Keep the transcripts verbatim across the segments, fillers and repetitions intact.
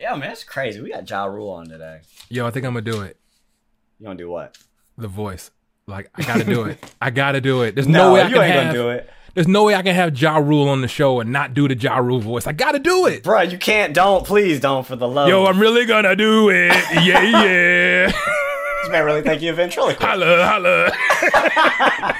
Yeah, man, it's crazy. We got Ja Rule on today. Yo, I think I'm gonna do it. You gonna do what? The voice. Like, I gotta do it. I gotta do it. There's no, no way I you can ain't have, gonna do it. There's no way I can have Ja Rule on the show and not do the Ja Rule voice. I gotta do it. Bro, you can't. Don't. Please don't, for the love. Yo, I'm really gonna do it. Yeah, yeah. This man really think you a ventriloquist. Holla, holla.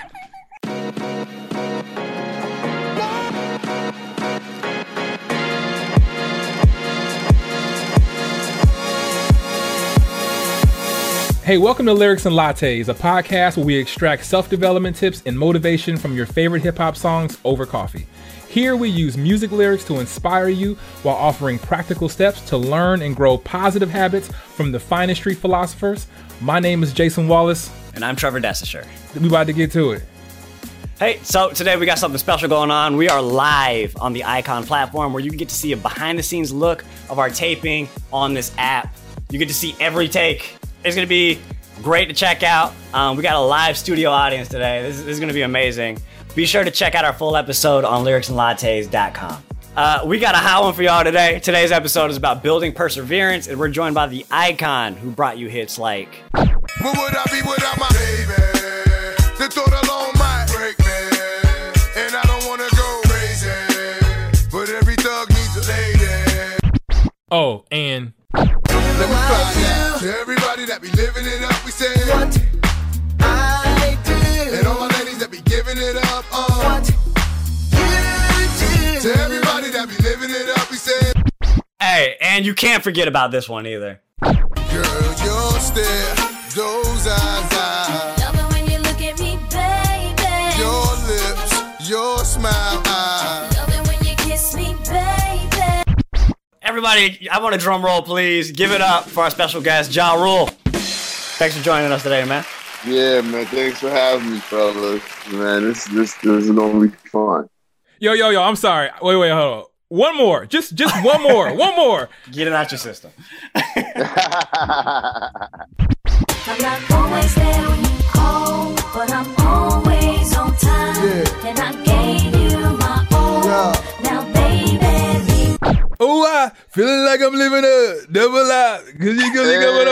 Hey, welcome to Lyrics and Lattes, a podcast where we extract self-development tips and motivation from your favorite hip-hop songs over coffee. Here we use music lyrics to inspire you while offering practical steps to learn and grow positive habits from the finest street philosophers. My name is Jason Wallace. And I'm Trevor Dessisher. We about to get to it. Hey, so today we got something special going on. We are live on the Icon platform where you can get to see a behind-the-scenes look of our taping on this app. You get to see every take. It's going to be great to check out. Um, we got a live studio audience today. This, this is going to be amazing. Be sure to check out our full episode on lyrics and lattes dot com. Uh, we got a hot one for y'all today. Today's episode is about building perseverance, and we're joined by the Icon, who brought you hits like... What would I be without my baby? The thought alone might break me, and I don't want to go crazy, but every thug needs a lady. Oh, and... Let me find out. To everybody that be living it up, we say what I do. And all my ladies that be giving it up, uh, what you do. To everybody that be living it up, we say. Hey, and you can't forget about this one either. Girl, your stare, those eyes, eyes. Love it when you look at me, baby. Your lips, your smile, eyes. Love it when you kiss me, baby. Everybody, I want a drum roll, please. Give it up for our special guest, Ja Rule. Thanks for joining us today, man. Yeah, man. Thanks for having me, fellas. Man, this this this is gonna be fun. Yo, yo, yo, I'm sorry. Wait, wait, hold on. One more. Just just one more. One more. Get it out your system. I'm not always there when you call, but I'm always on time. Yeah. And I gave you my all. Yeah. Now, baby, Oh, I feeling like I'm living a double life because you can coming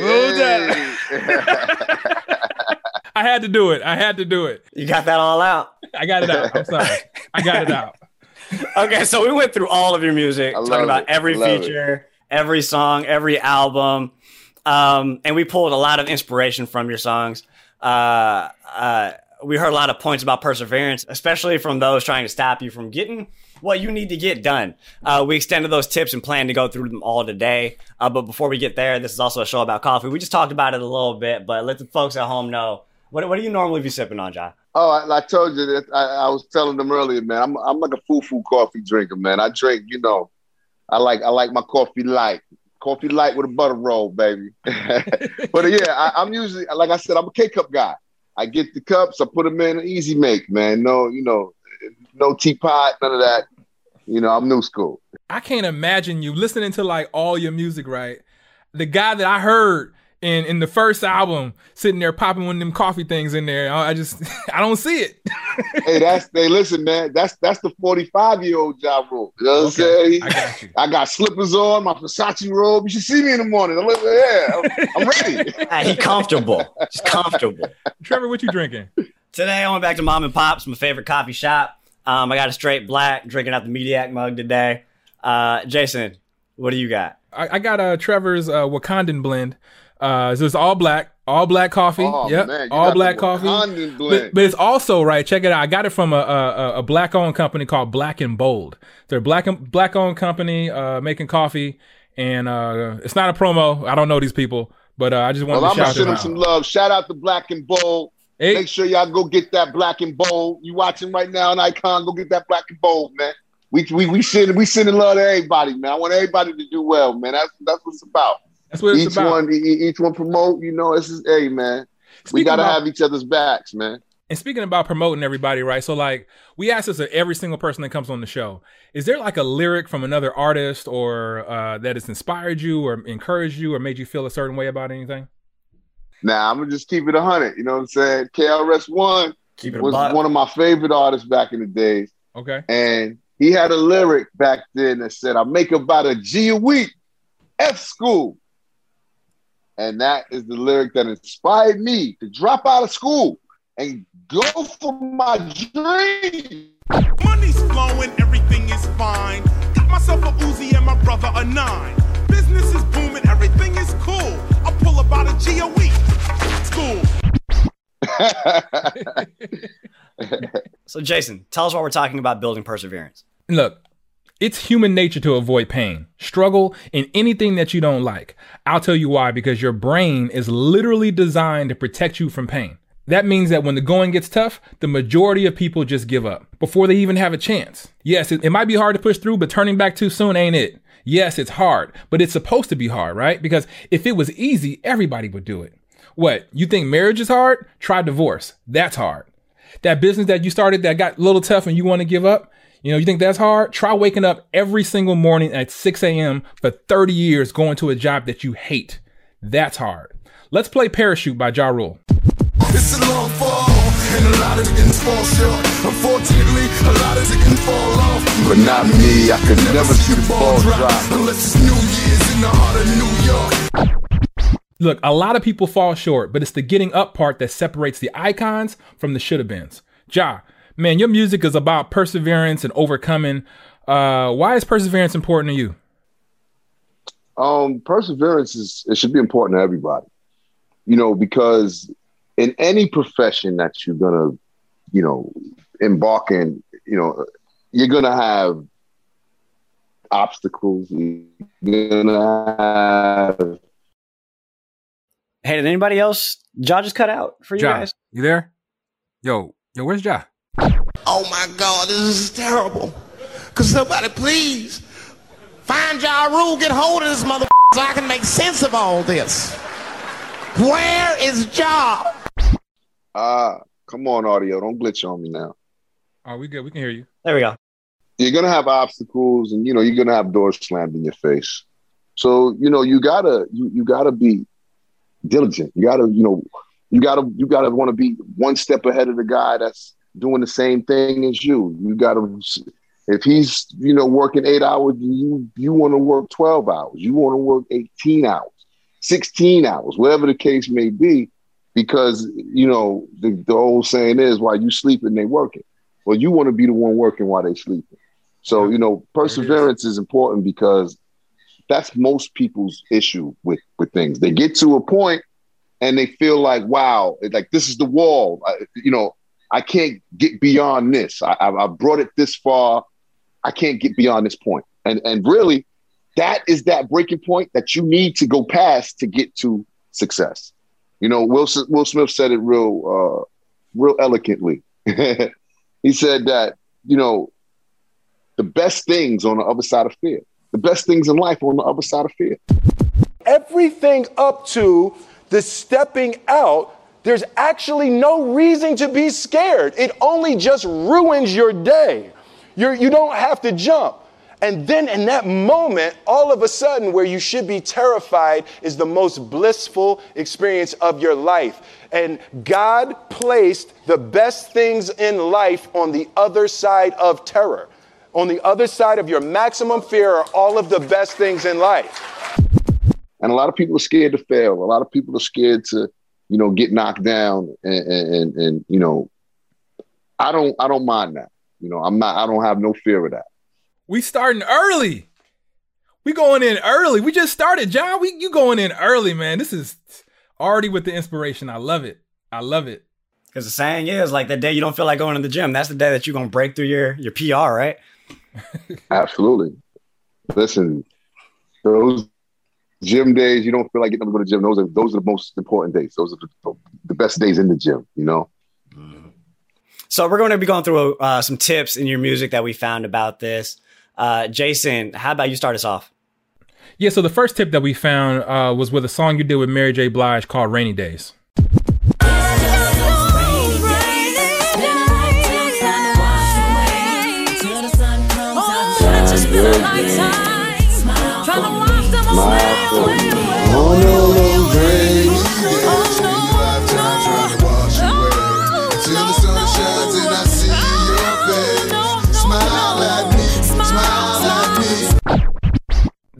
over all time. I had to do it. I had to do it. You got that all out? I got it out. I'm sorry. I got it out. Okay, so we went through all of your music, I love talking about it. every Love feature, every song, every album. Um, and we pulled a lot of inspiration from your songs. Uh, uh, we heard a lot of points about perseverance, especially from those trying to stop you from getting what you need to get done. Uh, we extended those tips and plan to go through them all today. Uh, but before we get there, this is also a show about coffee. We just talked about it a little bit, but let the folks at home know. What, what do you normally be sipping on, Ja? Oh, I, I told you that I, I was telling them earlier, man. I'm I'm like a foo-foo coffee drinker, man. I drink, you know, I like I like my coffee light, coffee light with a butter roll, baby. But yeah, I, I'm usually, like I said, I'm a K-cup guy. I get the cups, I put them in an easy make, man. No, you know, no teapot, none of that. You know, I'm new school. I can't imagine you listening to like all your music, right? The guy that I heard in, in the first album sitting there popping one of them coffee things in there. I just, I don't see it. Hey, that's, they listen, man. That's that's the forty-five-year-old Ja Rule. You know what I'm Okay, saying? I got you. I got slippers on, my Versace robe. You should see me in the morning. I'm like, yeah, I'm, I'm ready. Ah, he comfortable. Just comfortable. Trevor, what you drinking? Today I went back to Mom and Pop's, my favorite coffee shop. Um, I got a straight black, drinking out the Mediac mug today. Uh, Jason, what do you got? I, I got uh, Trevor's uh, Wakandan blend. Uh, so it's all black, all black coffee. Oh, yep, man, you all got black the coffee. Wakandan blend. But, but it's also right. Check it out. I got it from a a, a black-owned company called Black and Bold. They're black black-owned company uh, making coffee, and uh, it's not a promo. I don't know these people, but uh, I just wanted Well, I'm to gonna shout send them them out. some love. Shout out to Black and Bold. Hey. Make sure y'all go get that Black and Bold. You watching right now on Icon? Go get that Black and Bold, man. We we we send we sending love to everybody, man. I want everybody to do well, man. That's that's what it's about. That's what it's Each about. one, e- each one promote. You know, this is hey, man. we Speaking gotta about- have each other's backs, man. And speaking about promoting everybody, right? So like we ask this of every single person that comes on the show. Is there like a lyric from another artist or uh, that has inspired you or encouraged you or made you feel a certain way about anything? Now I'm gonna just keep it a hundred. You know what I'm saying? K R S One Keep it a was buck. one of my favorite artists back in the days, Okay. and he had a lyric back then that said, "I make about a G a week, F school. And that is the lyric that inspired me to drop out of school and go for my dream. Money's flowing, everything is fine. Got myself a Uzi and my brother a nine. Business is booming, everything is cool. I pull about a G O E. School. So Jason, tell us why we're talking about building perseverance. Look, it's human nature to avoid pain, struggle, and anything that you don't like. I'll tell you why, because your brain is literally designed to protect you from pain. That means that when the going gets tough, the majority of people just give up before they even have a chance. Yes, it, it might be hard to push through, but turning back too soon ain't it. Yes, it's hard, but it's supposed to be hard, right? Because if it was easy, everybody would do it. What, you think marriage is hard? Try divorce. That's hard. That business that you started that got a little tough and you want to give up, you know, you think that's hard? Try waking up every single morning at six a.m. for thirty years going to a job that you hate. That's hard. Let's play Parachute by Ja Rule. It's a long fall, and a lot of it can fall short. Unfortunately, a lot of it can fall off. But not me, I could never see the ball drop. Unless it's New Year's in the heart of New York. Look, a lot of people fall short, but it's the getting up part that separates the icons from the shoulda-beens. Ja, man, your music is about perseverance and overcoming. Uh, why is perseverance important to you? Um, perseverance is, it should be important to everybody, you know, because in any profession that you're going to, you know, embark in, you know, you're going to have obstacles. You're going to have... Hey, did anybody else? Ja just cut out for you Ja, guys. you there? Yo, yo, where's Ja? Oh my God, this is terrible. Could somebody please find Ja Rule, get hold of this mother so I can make sense of all this. Where is Ja? Ah, uh, come on, audio. Don't glitch on me now. Oh, we good. We can hear you. There we go. You're going to have obstacles and, you know, you're going to have doors slammed in your face. So, you know, you gotta, you, you gotta be diligent. You gotta, you know, you gotta, you gotta want to be one step ahead of the guy that's doing the same thing as you. You gotta, if he's, you know, working eight hours, you, you want to work twelve hours. You want to work eighteen hours, sixteen hours, whatever the case may be, because, you know, the, the old saying is, while you sleeping, they working. Well, you want to be the one working while they sleeping. So, you know, perseverance is important because that's most people's issue with, with things. They get to a point and they feel like, wow, like this is the wall. I, you know, I can't get beyond this. I, I, I brought it this far. I can't get beyond this point. And and really, that is that breaking point that you need to go past to get to success. You know, Will, Will Smith said it real, uh, real eloquently. He said that, you know, the best things on the other side of fear. The best things in life are on the other side of fear. Everything up to the stepping out, there's actually no reason to be scared. It only just ruins your day. You're, you don't have to jump. And then in that moment, all of a sudden, where you should be terrified is the most blissful experience of your life. And God placed the best things in life on the other side of terror. On the other side of your maximum fear are all of the best things in life. And a lot of people are scared to fail. A lot of people are scared to, you know, get knocked down. And, and, and you know, I don't, I don't mind that. You know, I'm not, I don't have no fear of that. We starting early. We going in early. We just started, John. We you going in early, man. This is already with the inspiration. I love it. I love it. Because the saying is, like, the day you don't feel like going to the gym, that's the day that you're going to break through your, your P R, right? Absolutely. Listen, those gym days, you don't feel like getting up to go to the gym. Those are those are the most important days. Those are the, the best days in the gym, you know? So we're going to be going through uh, some tips in your music that we found about this. Uh, Jason, how about you start us off? Yeah, so the first tip that we found uh, was with a song you did with Mary J. Blige called Rainy Days.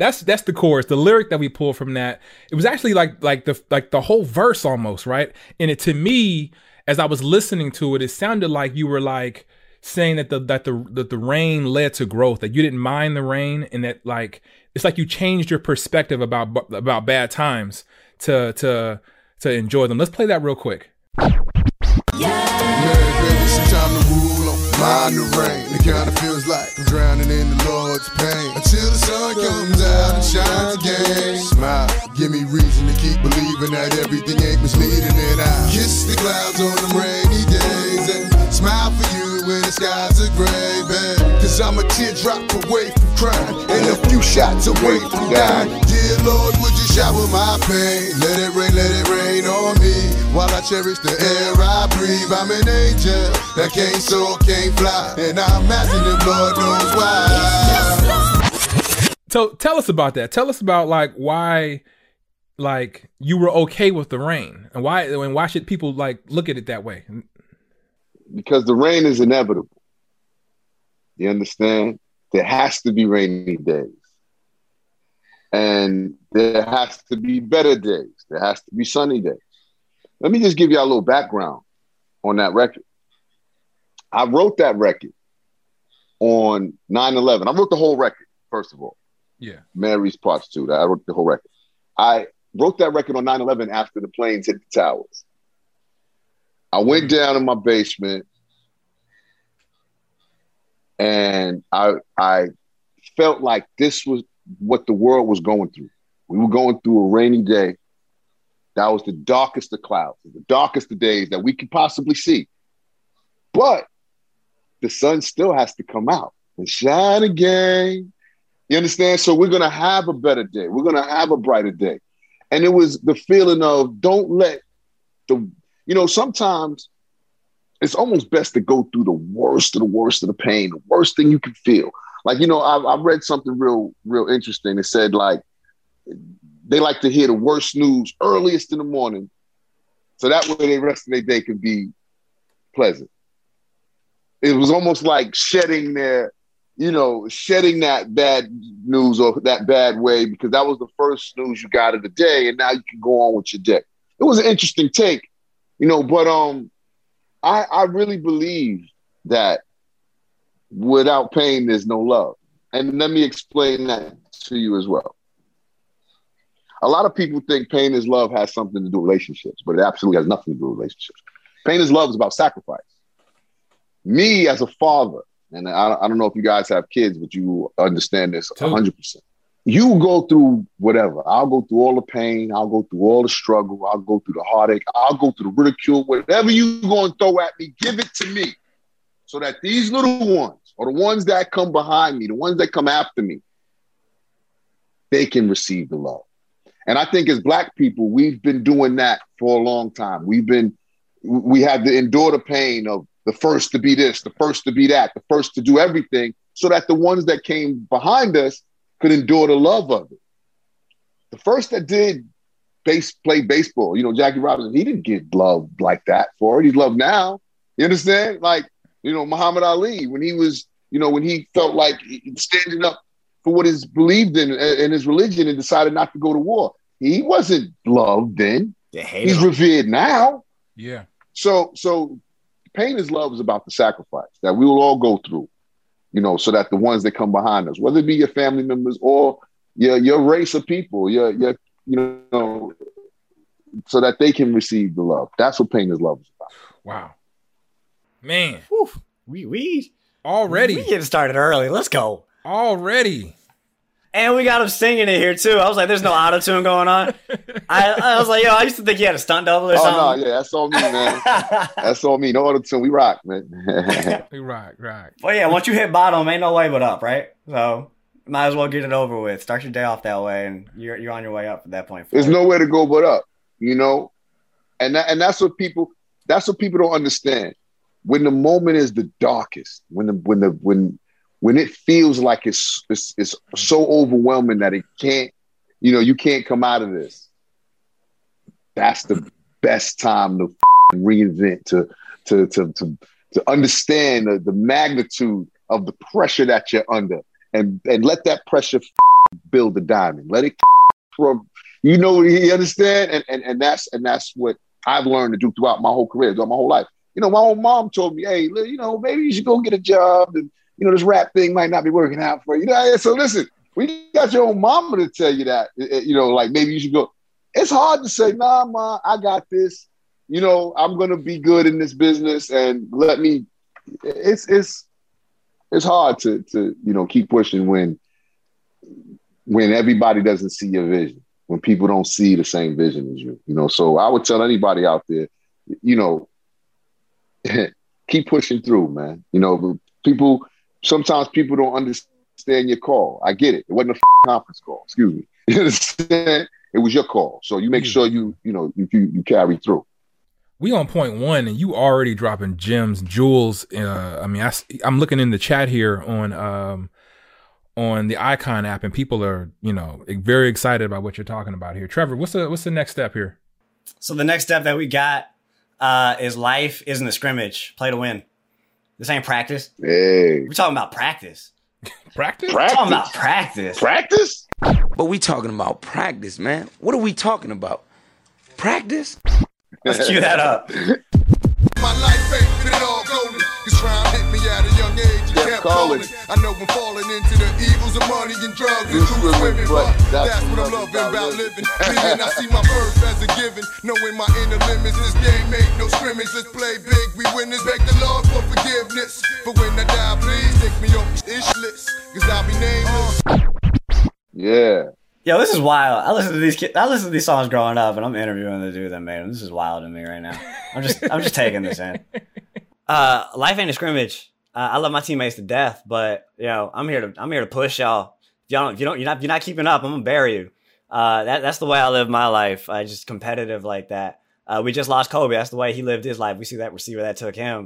That's that's the chorus. The lyric that we pulled from that, it was actually like like the like the whole verse almost, right? And it to me, as I was listening to it, it sounded like you were like saying that the that the that the rain led to growth, that you didn't mind the rain, and that like it's like you changed your perspective about about bad times to to to enjoy them. Let's play that real quick. Mind the rain, it kinda feels like I'm drowning in the Lord's pain. Until the sun comes out and shines again. Smile, give me reason to keep believing that everything ain't misleading. And I kiss the clouds on them rainy days and smile for you when the skies are gray, babe. Cause I'm a teardrop away from crying and a few shots away from dying. Dear Lord, would you shower my pain? Let it rain, let it rain on me while I cherish the air I breathe. I'm an angel that can't soar, can't fly, and I'm asking him, Lord knows why. So tell us about that. Tell us about like why, like you were okay with the rain, and why, and why should people like look at it that way? Because the rain is inevitable. You understand? There has to be rainy days, and there has to be better days. There has to be sunny days. Let me just give you a little background on that record. I wrote that record on nine eleven. I wrote the whole record, first of all. Yeah. Mary's parts too. I wrote the whole record. I wrote that record on nine eleven after the planes hit the towers. I went down in my basement and I I felt like this was what the world was going through. We were going through a rainy day. That was the darkest of clouds, the darkest of days that we could possibly see. But the sun still has to come out and shine again. You understand? So we're going to have a better day. We're going to have a brighter day. And it was the feeling of don't let the, you know, sometimes it's almost best to go through the worst of the worst of the pain, the worst thing you can feel. Like, you know, I, I read something real, real interesting. It said like, they like to hear the worst news earliest in the morning. So that way the rest of their day can be pleasant. It was almost like shedding their, you know, shedding that bad news or that bad way because that was the first news you got of the day, and now you can go on with your day. It was an interesting take, you know, but um, I, I really believe that without pain, there's no love. And let me explain that to you as well. A lot of people think pain is love has something to do with relationships, but it absolutely has nothing to do with relationships. Pain is love is about sacrifice. Me as a father, and I, I don't know if you guys have kids, but you understand this one hundred percent. You go through whatever. I'll go through all the pain. I'll go through all the struggle. I'll go through the heartache. I'll go through the ridicule. Whatever you going to throw at me, give it to me so that these little ones or the ones that come behind me, the ones that come after me, they can receive the love. And I think as Black people, we've been doing that for a long time. We've been, we had to endure the pain of the first to be this, the first to be that, the first to do everything so that the ones that came behind us could endure the love of it. The first that did base, play baseball, you know, Jackie Robinson, he didn't get love like that for it. He's loved now. You understand? Like, you know, Muhammad Ali, when he was, you know, when he felt like standing up for what is believed in in his religion and decided not to go to war. He wasn't loved then. He's him. Revered now. Yeah. So, so pain is love is about the sacrifice that we will all go through, you know, so that the ones that come behind us, whether it be your family members or your your race of people, your your you know, so that they can receive the love. That's what pain is love is about. Wow, man, Whew. we we already we getting started early. Let's go already. And we got him singing it here too. I was like, "There's no auto tune going on." I, I was like, "Yo, I used to think he had a stunt double or oh, something." Oh no, yeah, that's on me, man. That's on me. No auto tune. We rock, man. We rock, rock. Well, yeah. Once you hit bottom, ain't no way but up, right? So might as well get it over with. Start your day off that way, and you're you're on your way up at that point. There's nowhere to go but up, you know, and that, and that's what people that's what people don't understand. When the moment is the darkest, when the when the when when it feels like it's, it's it's so overwhelming that it can't, you know, you can't come out of this. That's the best time to reinvent, to to to to to understand the, the magnitude of the pressure that you're under, and and let that pressure build the diamond. Let it from, you know, you understand? And, and, and that's and that's what I've learned to do throughout my whole career, throughout my whole life. You know, my own mom told me, hey, you know, maybe you should go get a job. And, you know, this rap thing might not be working out for you. You know, so listen, when you got your own mama to tell you that, you know, like maybe you should go. It's hard to say, nah, ma, I got this. You know, I'm going to be good in this business and let me, it's, it's, it's hard to, to, you know, keep pushing when, when everybody doesn't see your vision, when people don't see the same vision as you, you know? So I would tell anybody out there, you know, keep pushing through, man. You know, people, sometimes people don't understand your call. I get it. It wasn't a conference call, excuse me. You understand? It was your call. So you make sure you, you know, you, you, you carry through. We on point one, and you already dropping gems, jewels. Uh, I mean, I, I'm looking in the chat here on um, on the Icon app, and people are, you know, very excited about what you're talking about here. Trevor, what's the what's the next step here? So the next step that we got uh, is life isn't a scrimmage. Play to win. This ain't practice. Hey, we're talking about practice. Practice? We're talking about practice. Practice? But we talking about practice, man. What are we talking about? Practice? Let's cue that up. My life ain't been all golden. Cause crime hit me at a young age and kept calling. I know I'm falling into the evils of money and drugs and through swimming, but that's what I'm loving about living. Living, I see my birth as a given. Knowing my inner limits, this game ain't no scrimmage. Let's play big, we winners. Beg the Lord for forgiveness. But when I die, please take me off this ish list. Cause I'll be nameless. Yeah. Yo, this is wild. I listen to these kids, I listen to these songs growing up, and I'm interviewing the dude that made them. This is wild to me right now. I'm just, I'm just taking this in. Uh, life ain't a scrimmage. Uh, I love my teammates to death, but you know, I'm here to, I'm here to push y'all. If y'all don't, if you don't, you're not, you're not keeping up, I'm gonna bury you. Uh, that, that's the way I live my life. I just competitive like that. Uh, we just lost Kobe. That's the way he lived his life. We see that, we see where that took him.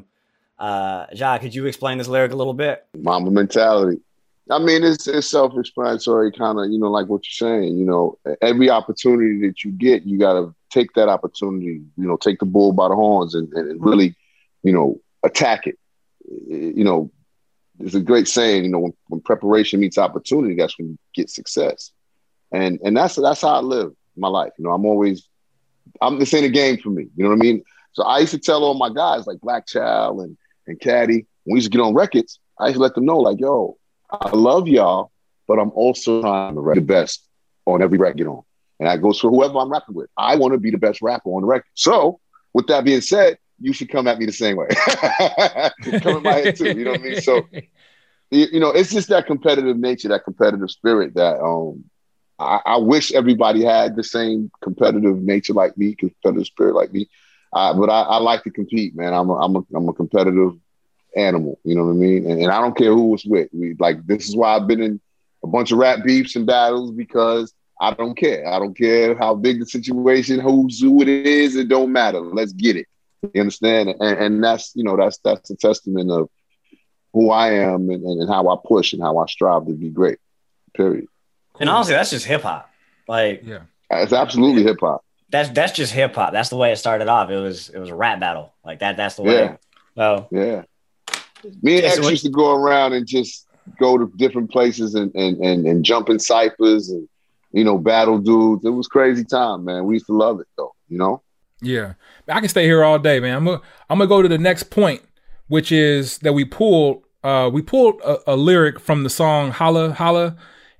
Uh, Ja, could you explain this lyric a little bit? Mamba mentality. I mean, it's, it's self-explanatory, kind of, you know, like what you're saying. You know, every opportunity that you get, you got to take that opportunity, you know, take the bull by the horns and, and really, you know, attack it. You know, there's a great saying, you know, when, when preparation meets opportunity, that's when you get success. And and that's that's how I live my life. You know, I'm always, I'm this ain't a game for me. You know what I mean? So I used to tell all my guys like Black Child and, and Caddy, when we used to get on records, I used to let them know like, yo, I love y'all, but I'm also trying to rap the best on every record on. And that goes for whoever I'm rapping with. I want to be the best rapper on the record. So with that being said, you should come at me the same way. Come in my head too, you know what I mean? So, you, you know, it's just that competitive nature, that competitive spirit that um, I, I wish everybody had the same competitive nature like me, competitive spirit like me. Uh, but I, I like to compete, man. I'm a, I'm a, I'm a competitive animal, you know what I mean? And, and I don't care who it's with. We, like, this is why I've been in a bunch of rap beefs and battles, because I don't care. I don't care how big the situation, who's who it is, it don't matter. Let's get it. You understand? And, and that's, you know, that's that's a testament of who I am and, and how I push and how I strive to be great. Period. And honestly, that's just hip hop. Like, yeah, it's absolutely hip hop. That's that's just hip hop. That's the way it started off. It was it was a rap battle. Like that. That's the way. Yeah. So yeah. Me and Yeah, X so what- used to go around and just go to different places and and and, and jump in ciphers and, you know, battle dudes. It was crazy time, man. We used to love it though, you know? Yeah. I can stay here all day, man. I'm gonna I'm gonna go to the next point, which is that we pulled uh we pulled a, a lyric from the song Holla Holla,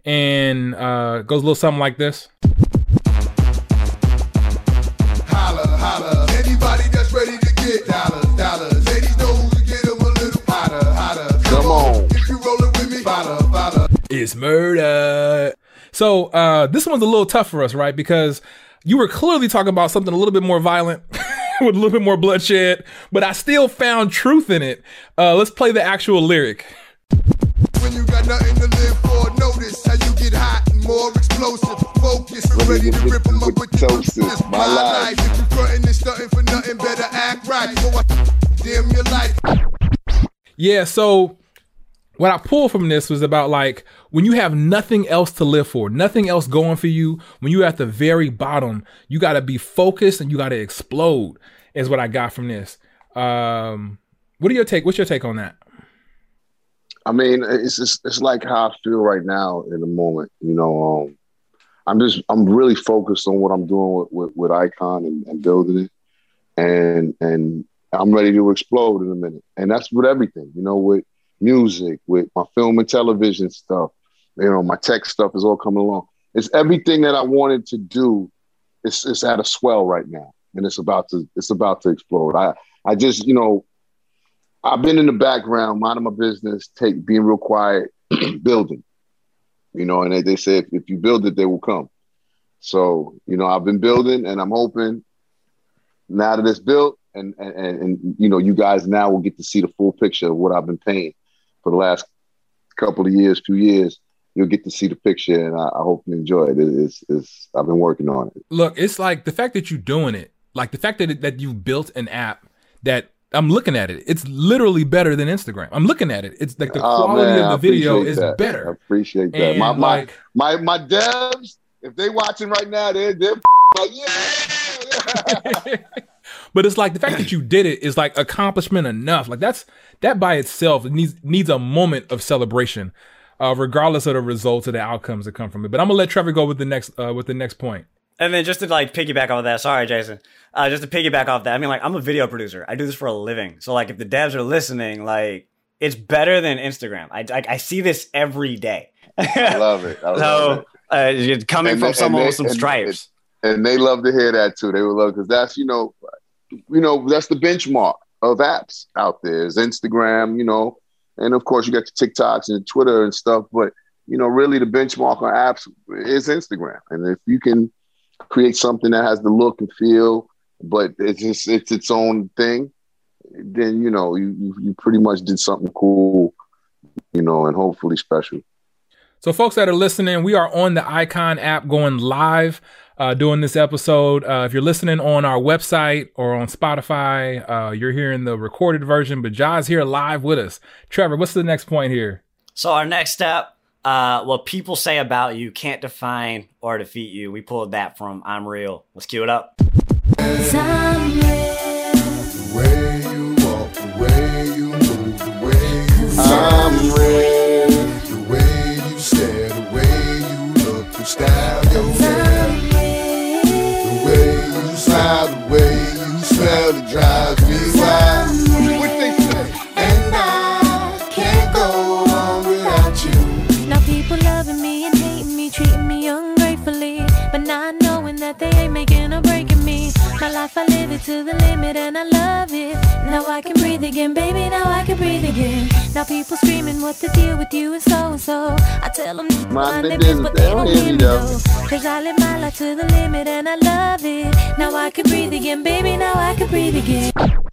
and uh it goes a little something like this. Holla, holla. Anybody that's ready to get dollars, dollars. Ladies know who to get them a little hotter, hotter. Come on. If you rollin' with me, follow, follow. It's murder. So uh, this one's a little tough for us, right? Because you were clearly talking about something a little bit more violent with a little bit more bloodshed, but I still found truth in it. Uh, let's play the actual lyric. When you got nothing to live for, notice how you get hot and more explosive. Focus, ready to rip them up with the toast. This my life. If you frontin' and stuntin' for nothing, better act right. Before I damn your life. Yeah, so what I pulled from this was about like when you have nothing else to live for, nothing else going for you, when you're at the very bottom, you got to be focused and you got to explode is what I got from this. Um, what are your take? What's your take on that? I mean, it's just, it's like how I feel right now in the moment. You know, um, I'm just I'm really focused on what I'm doing with with, with Icon and, and building it, and and I'm ready to explode in a minute. And that's with everything, you know, with music, with my film and television stuff. You know, my tech stuff is all coming along. It's everything that I wanted to do. It's it's at a swell right now, and it's about to it's about to explode. I I just you know. I've been in the background, minding my business, take being real quiet, building, you know, and they, they say, if, if you build it, they will come. So, you know, I've been building, and I'm hoping now that it's built and, and, and, and, you know, you guys now will get to see the full picture of what I've been painting for the last couple of years, few years. You'll get to see the picture, and I, I hope you enjoy it. It's, it's, I've been working on it. Look, it's like the fact that you're doing it, like the fact that, it, that you've built an app that, I'm looking at it. It's literally better than Instagram. I'm looking at it. It's like the quality oh, man, of the video is that. better. I appreciate that. And my, like, my my my devs, if they watching right now, they're they're like, yeah. But it's like the fact that you did it is like accomplishment enough. Like that's that by itself needs needs a moment of celebration, uh, regardless of the results or the outcomes that come from it. But I'm gonna let Trevor go with the next uh, with the next point. And then just to like piggyback off of that, sorry, Jason, uh, just to piggyback off that, I mean, like, I'm a video producer. I do this for a living. So, like, if the devs are listening, like, it's better than Instagram. I, I, I see this every day. I love it. I love so, it. Uh, coming and from they, someone they, with some and, stripes. And, and they love to hear that, too. They would love, because that's, you know, you know, that's the benchmark of apps out there is Instagram, you know, and, of course, you got the TikToks and Twitter and stuff. But, you know, really the benchmark on apps is Instagram. And if you can create something that has the look and feel, but it's just, it's its own thing, then, you know, you, you you pretty much did something cool, you know, and hopefully special. So folks that are listening, we are on the Icon app going live uh, doing this episode. Uh, if you're listening on our website or on Spotify, uh, you're hearing the recorded version, but Ja's here live with us. Trevor, what's the next point here? So our next step, Uh, what people say about you can't define or defeat you. We pulled that from I'm Real. Let's cue it up. I'm real. The way you walk, the way you move, the way you I'm real. the way you stare, the way you look, the style your hair, the way you smile, the way you smell, it drives me wild. What they say? And I can't go on without you. Now people loving me and hating me, treating me ungratefully, but not knowing that they ain't making or breaking me. My life, I live it to the limit and I love it. Now I can breathe again, baby, now I can breathe again. Now people screaming what the deal with you and so and so. I tell them My mind their business, biz, but they they don't don't hear hear me me though. though. Cause I live my life to the limit and I love it. Now I can breathe again, baby, now I can breathe again.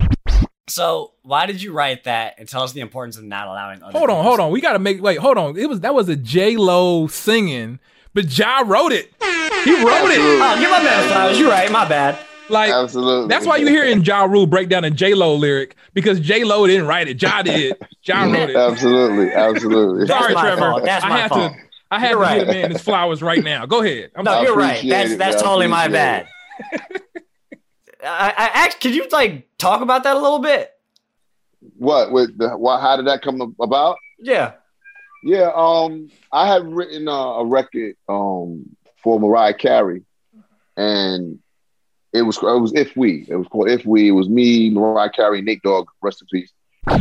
So why did you write that and tell us the importance of not allowing other Hold on, people hold to- on. We gotta make wait, hold on. It was that was a J-Lo singing, but Ja wrote it. He wrote it. Oh, give my man flowers. You're right. My bad. Like Absolutely. that's why you hear in Ja Rule break down a J-Lo lyric, because J-Lo didn't write it. Ja did. Ja wrote it. Absolutely, absolutely. That's Sorry, my Trevor. fault. That's I my had fault. to I had You're to right. give the man his flowers right now. Go ahead. I'm No, sorry. you're right. appreciate That's it, that's man. I totally my appreciate bad. I, I act, could you like talk about that a little bit? What with the what? How did that come about? Yeah. Yeah, um, I had written uh, a record um for Mariah Carey, and it was it was If We. It was called If We. It was me, Mariah Carey, Nate Dogg, rest in peace.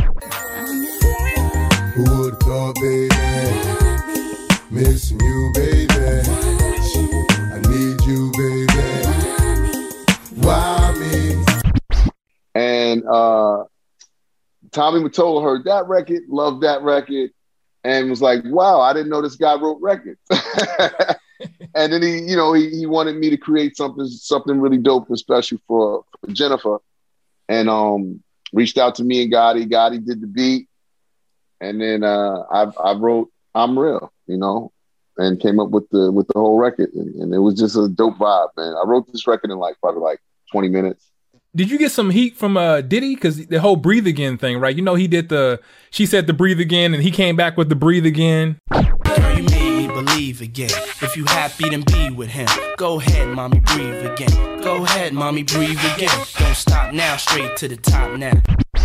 Who would've thought, baby? Missing you, baby. I need you, baby. Why me? And uh, Tommy Mottola heard that record, loved that record, and was like, "Wow, I didn't know this guy wrote records." And then he, you know, he he wanted me to create something something really dope and special for, for Jennifer, and um, reached out to me and Gotti. Gotti did the beat, and then uh, I I wrote I'm Real, you know, and came up with the with the whole record, and, and it was just a dope vibe, man. I wrote this record in like probably like twenty minutes. Did you get some heat from uh, Diddy? Because the whole Breathe Again thing, right? You know, he did the, she said the Breathe Again, and he came back with the Breathe Again. Girl, you made me believe again. If you happy, then be with him. Go ahead, mommy, breathe again. Go ahead, mommy, breathe again. Don't stop now, straight to the top now.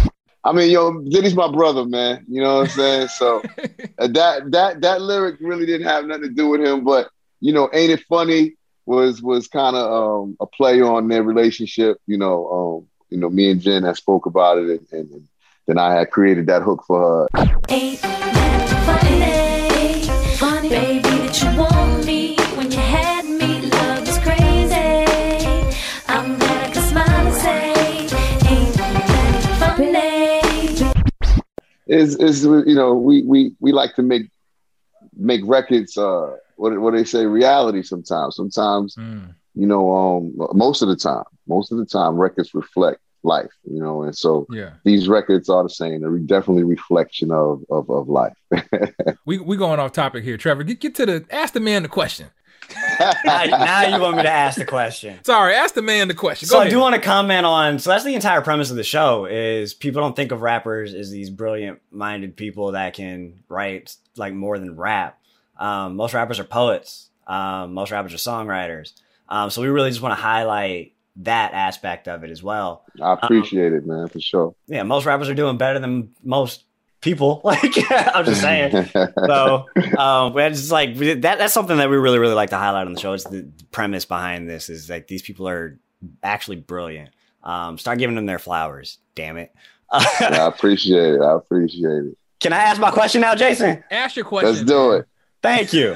I mean, yo, Diddy's my brother, man. You know what I'm saying? So uh, that that that lyric really didn't have nothing to do with him, but you know, Ain't It Funny was was kind of um, a play on their relationship. You know, um, you know, me and Jen had spoke about it, and, and then I had created that hook for her. Ain't that funny, funny, baby, that you want me when you had me. Love is crazy. I'm glad I can smile and say, ain't that funny. Is is you know, we we we like to make make records. Uh, what what they say, reality. Sometimes, sometimes, mm. you know, um, most of the time, most of the time, records reflect life, you know, and so yeah. these records are the same. They're definitely a reflection of of, of life. we we going off topic here, Trevor. Get get to the ask the man the question. now, now you want me to ask the question? Sorry, ask the man the question. Go so ahead. I do want to comment on. So that's the entire premise of the show: is people don't think of rappers as these brilliant-minded people that can write like more than rap. Um, most rappers are poets. Um, most rappers are songwriters. Um, so we really just want to highlight that aspect of it as well. I appreciate um, it, man, for sure. Yeah, most rappers are doing better than most people. Like, I'm just saying. So um, it's just like that. That's something that we really, really like to highlight on the show. It's the premise behind this is like these people are actually brilliant. Um, start giving them their flowers. Damn it. I appreciate it. I appreciate it. Can I ask my question now, Jason? Ask your question. Let's do it. Thank you.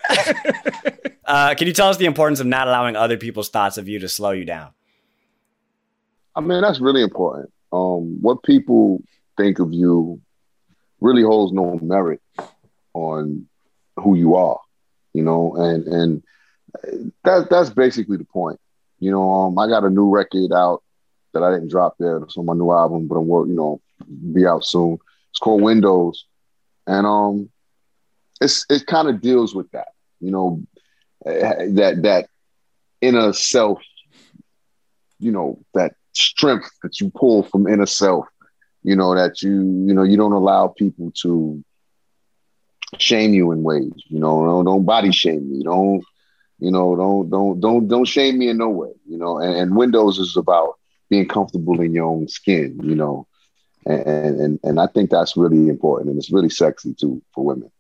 uh, can you tell us the importance of not allowing other people's thoughts of you to slow you down? I mean, that's really important. Um, what people think of you really holds no merit on who you are, you know, and and that that's basically the point. You know, um, I got a new record out that I didn't drop there. It's on my new album, but I'm working, you know, be out soon. It's called Windows, and um. It's it kind of deals with that, you know, that that inner self, you know, that strength that you pull from inner self, you know, that you you know you don't allow people to shame you in ways, you know, don't, don't body shame me, don't you know, don't don't don't don't shame me in no way, you know. And, and Windows is about being comfortable in your own skin, you know. And, and and I think that's really important, and it's really sexy too for women.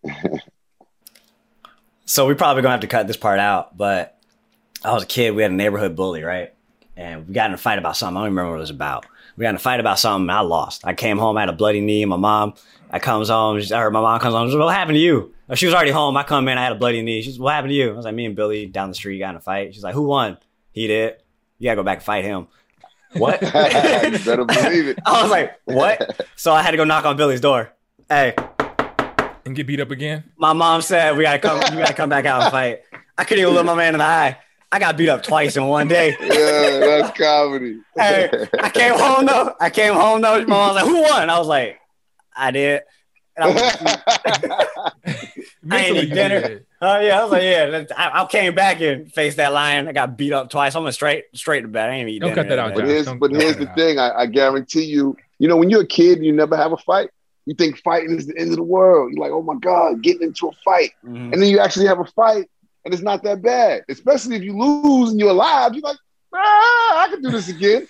So we're probably gonna have to cut this part out, but I was a kid. We had a neighborhood bully, right? And we got in a fight about something. I don't even remember what it was about. We got in a fight about something, and I lost. I came home, I had a bloody knee. My mom, I comes home, she, or my mom comes home. She said, "What happened to you?" She was already home. I come in, I had a bloody knee. She's, "What happened to you?" I was like, "Me and Billy down the street got in a fight." She's like, "Who won?" "He did." "You gotta go back and fight him." "What?" You better believe it. I was like, "What?" So I had to go knock on Billy's door. "Hey." And get beat up again? My mom said, we gotta come, you gotta come back out and fight. I couldn't even look my man in the eye. I got beat up twice in one day. Yeah, that's comedy. Hey, I came home though. I came home though. My mom was like, "Who won?" I was like, "I did." And I, was, I ain't eat dinner. Oh uh, yeah, I was like, yeah. I, I came back and faced that lion. I got beat up twice. I'm gonna straight straight to bed. I ain't eat Don't dinner. cut that out, But Josh. here's, Don't, but don't here's the out. thing. I, I guarantee you, you know, when you're a kid, you never have a fight. You think fighting is the end of the world. You're like, oh my God, getting into a fight. Mm-hmm. And then you actually have a fight and it's not that bad. Especially if you lose and you're alive, you're like, ah, I can do this again.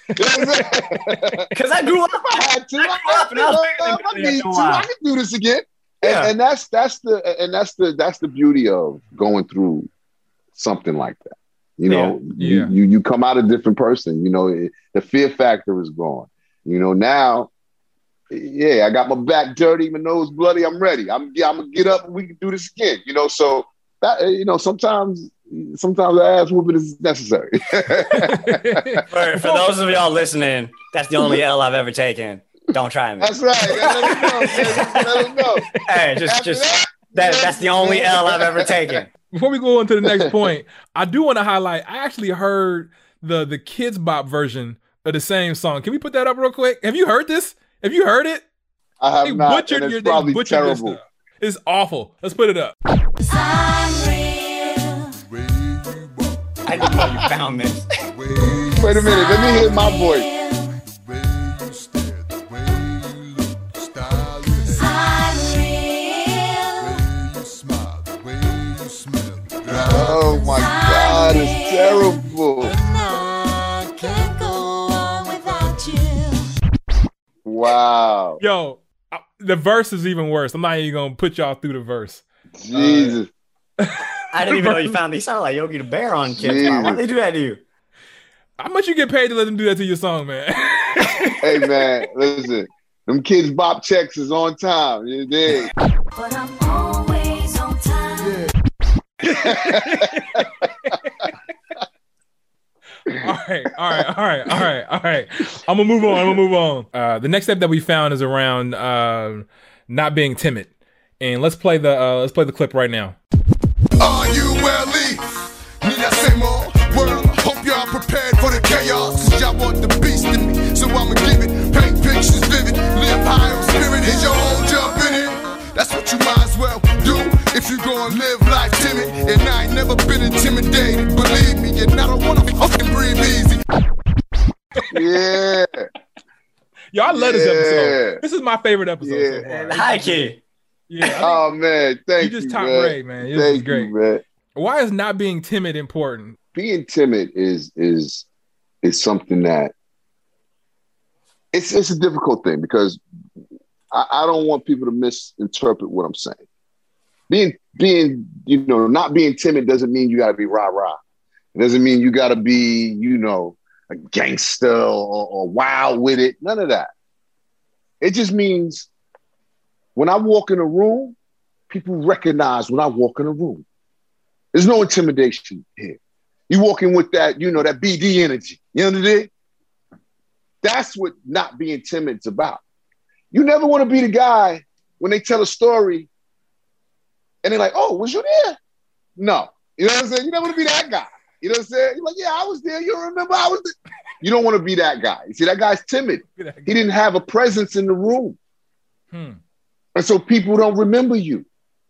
Because I grew up. I had to. I grew up and I was I, like, I need to. I can do this again. Yeah. And, and that's that's the and that's the that's the beauty of going through something like that. You know, Yeah. you, Yeah. you you come out a different person. You know, it, the fear factor is gone. You know, now, yeah, I got my back dirty, my nose bloody. I'm ready. I'm yeah, I'm gonna get up and we can do this again. You know, so that you know, sometimes sometimes the ass whooping is necessary. For, for those of y'all listening, that's the only L I've ever taken. Don't try me. That's right. Let us know, man. Let us know. Hey, just After just that, that that's the only L I've ever taken. Before we go on to the next point, I do want to highlight, I actually heard the the Kids Bop version of the same song. Can we put that up real quick? Have you heard this? Have you heard it? I have They not. butchered And your it's they probably butchered this terrible. stuff. It's awful. Let's put it up. I'm real. I didn't know you found this. Wait a minute. Let me hear my voice. Oh my God, it's terrible. Wow. Yo, the verse is even worse. I'm not even gonna put y'all through the verse. Jesus. Uh, I didn't even know you found these. Sound like Yogi the Bear on Kids Spot. Why'd they do that to you? How much you get paid to let them do that to your song, man? Hey, man, listen. Them Kids Bop checks is on time. You dig? But I'm always on time. all right, all right, all right, all right, all right. I'm gonna move on. I'm gonna move on. Uh, the next step that we found is around uh, not being timid, and let's play the uh, let's play the clip right now. Are you well Need I say more? World, hope y'all prepared for the chaos. Cause y'all want the beast in me, so I'ma give it. Paint pictures vivid, live high on spirit. Is your whole jump in it? That's what you might as well do if you gonna live life timid. And I ain't never been intimidated, believe me. And I don't wanna fucking breathe easy. Yeah. Yo, I love Yeah. this episode. This is my favorite episode Yeah. so far. Hi, kid. Yeah. I think Oh man, thank you. you just top man. Ray, man. This Thank is great. you, man. Why is not being timid important? Being timid is is is something that it's it's a difficult thing because I, I don't want people to misinterpret what I'm saying. Being being you know not being timid doesn't mean you got to be rah rah. It doesn't mean you got to be you know a gangster or, or wild with it. None of that. It just means when I walk in a room, people recognize when I walk in a room. There's no intimidation here. You walk in with that, you know, that B D energy. You know what I mean? That's what not being timid's about. You never want to be the guy when they tell a story and they're like, oh, was you there? No. You know what I'm saying? You never want to be that guy. You know what I'm saying? You're like, yeah, I was there. You don't remember I was there. You don't want to be that guy. You see, that guy's timid. He didn't have a presence in the room. Hmm. And so people don't remember you.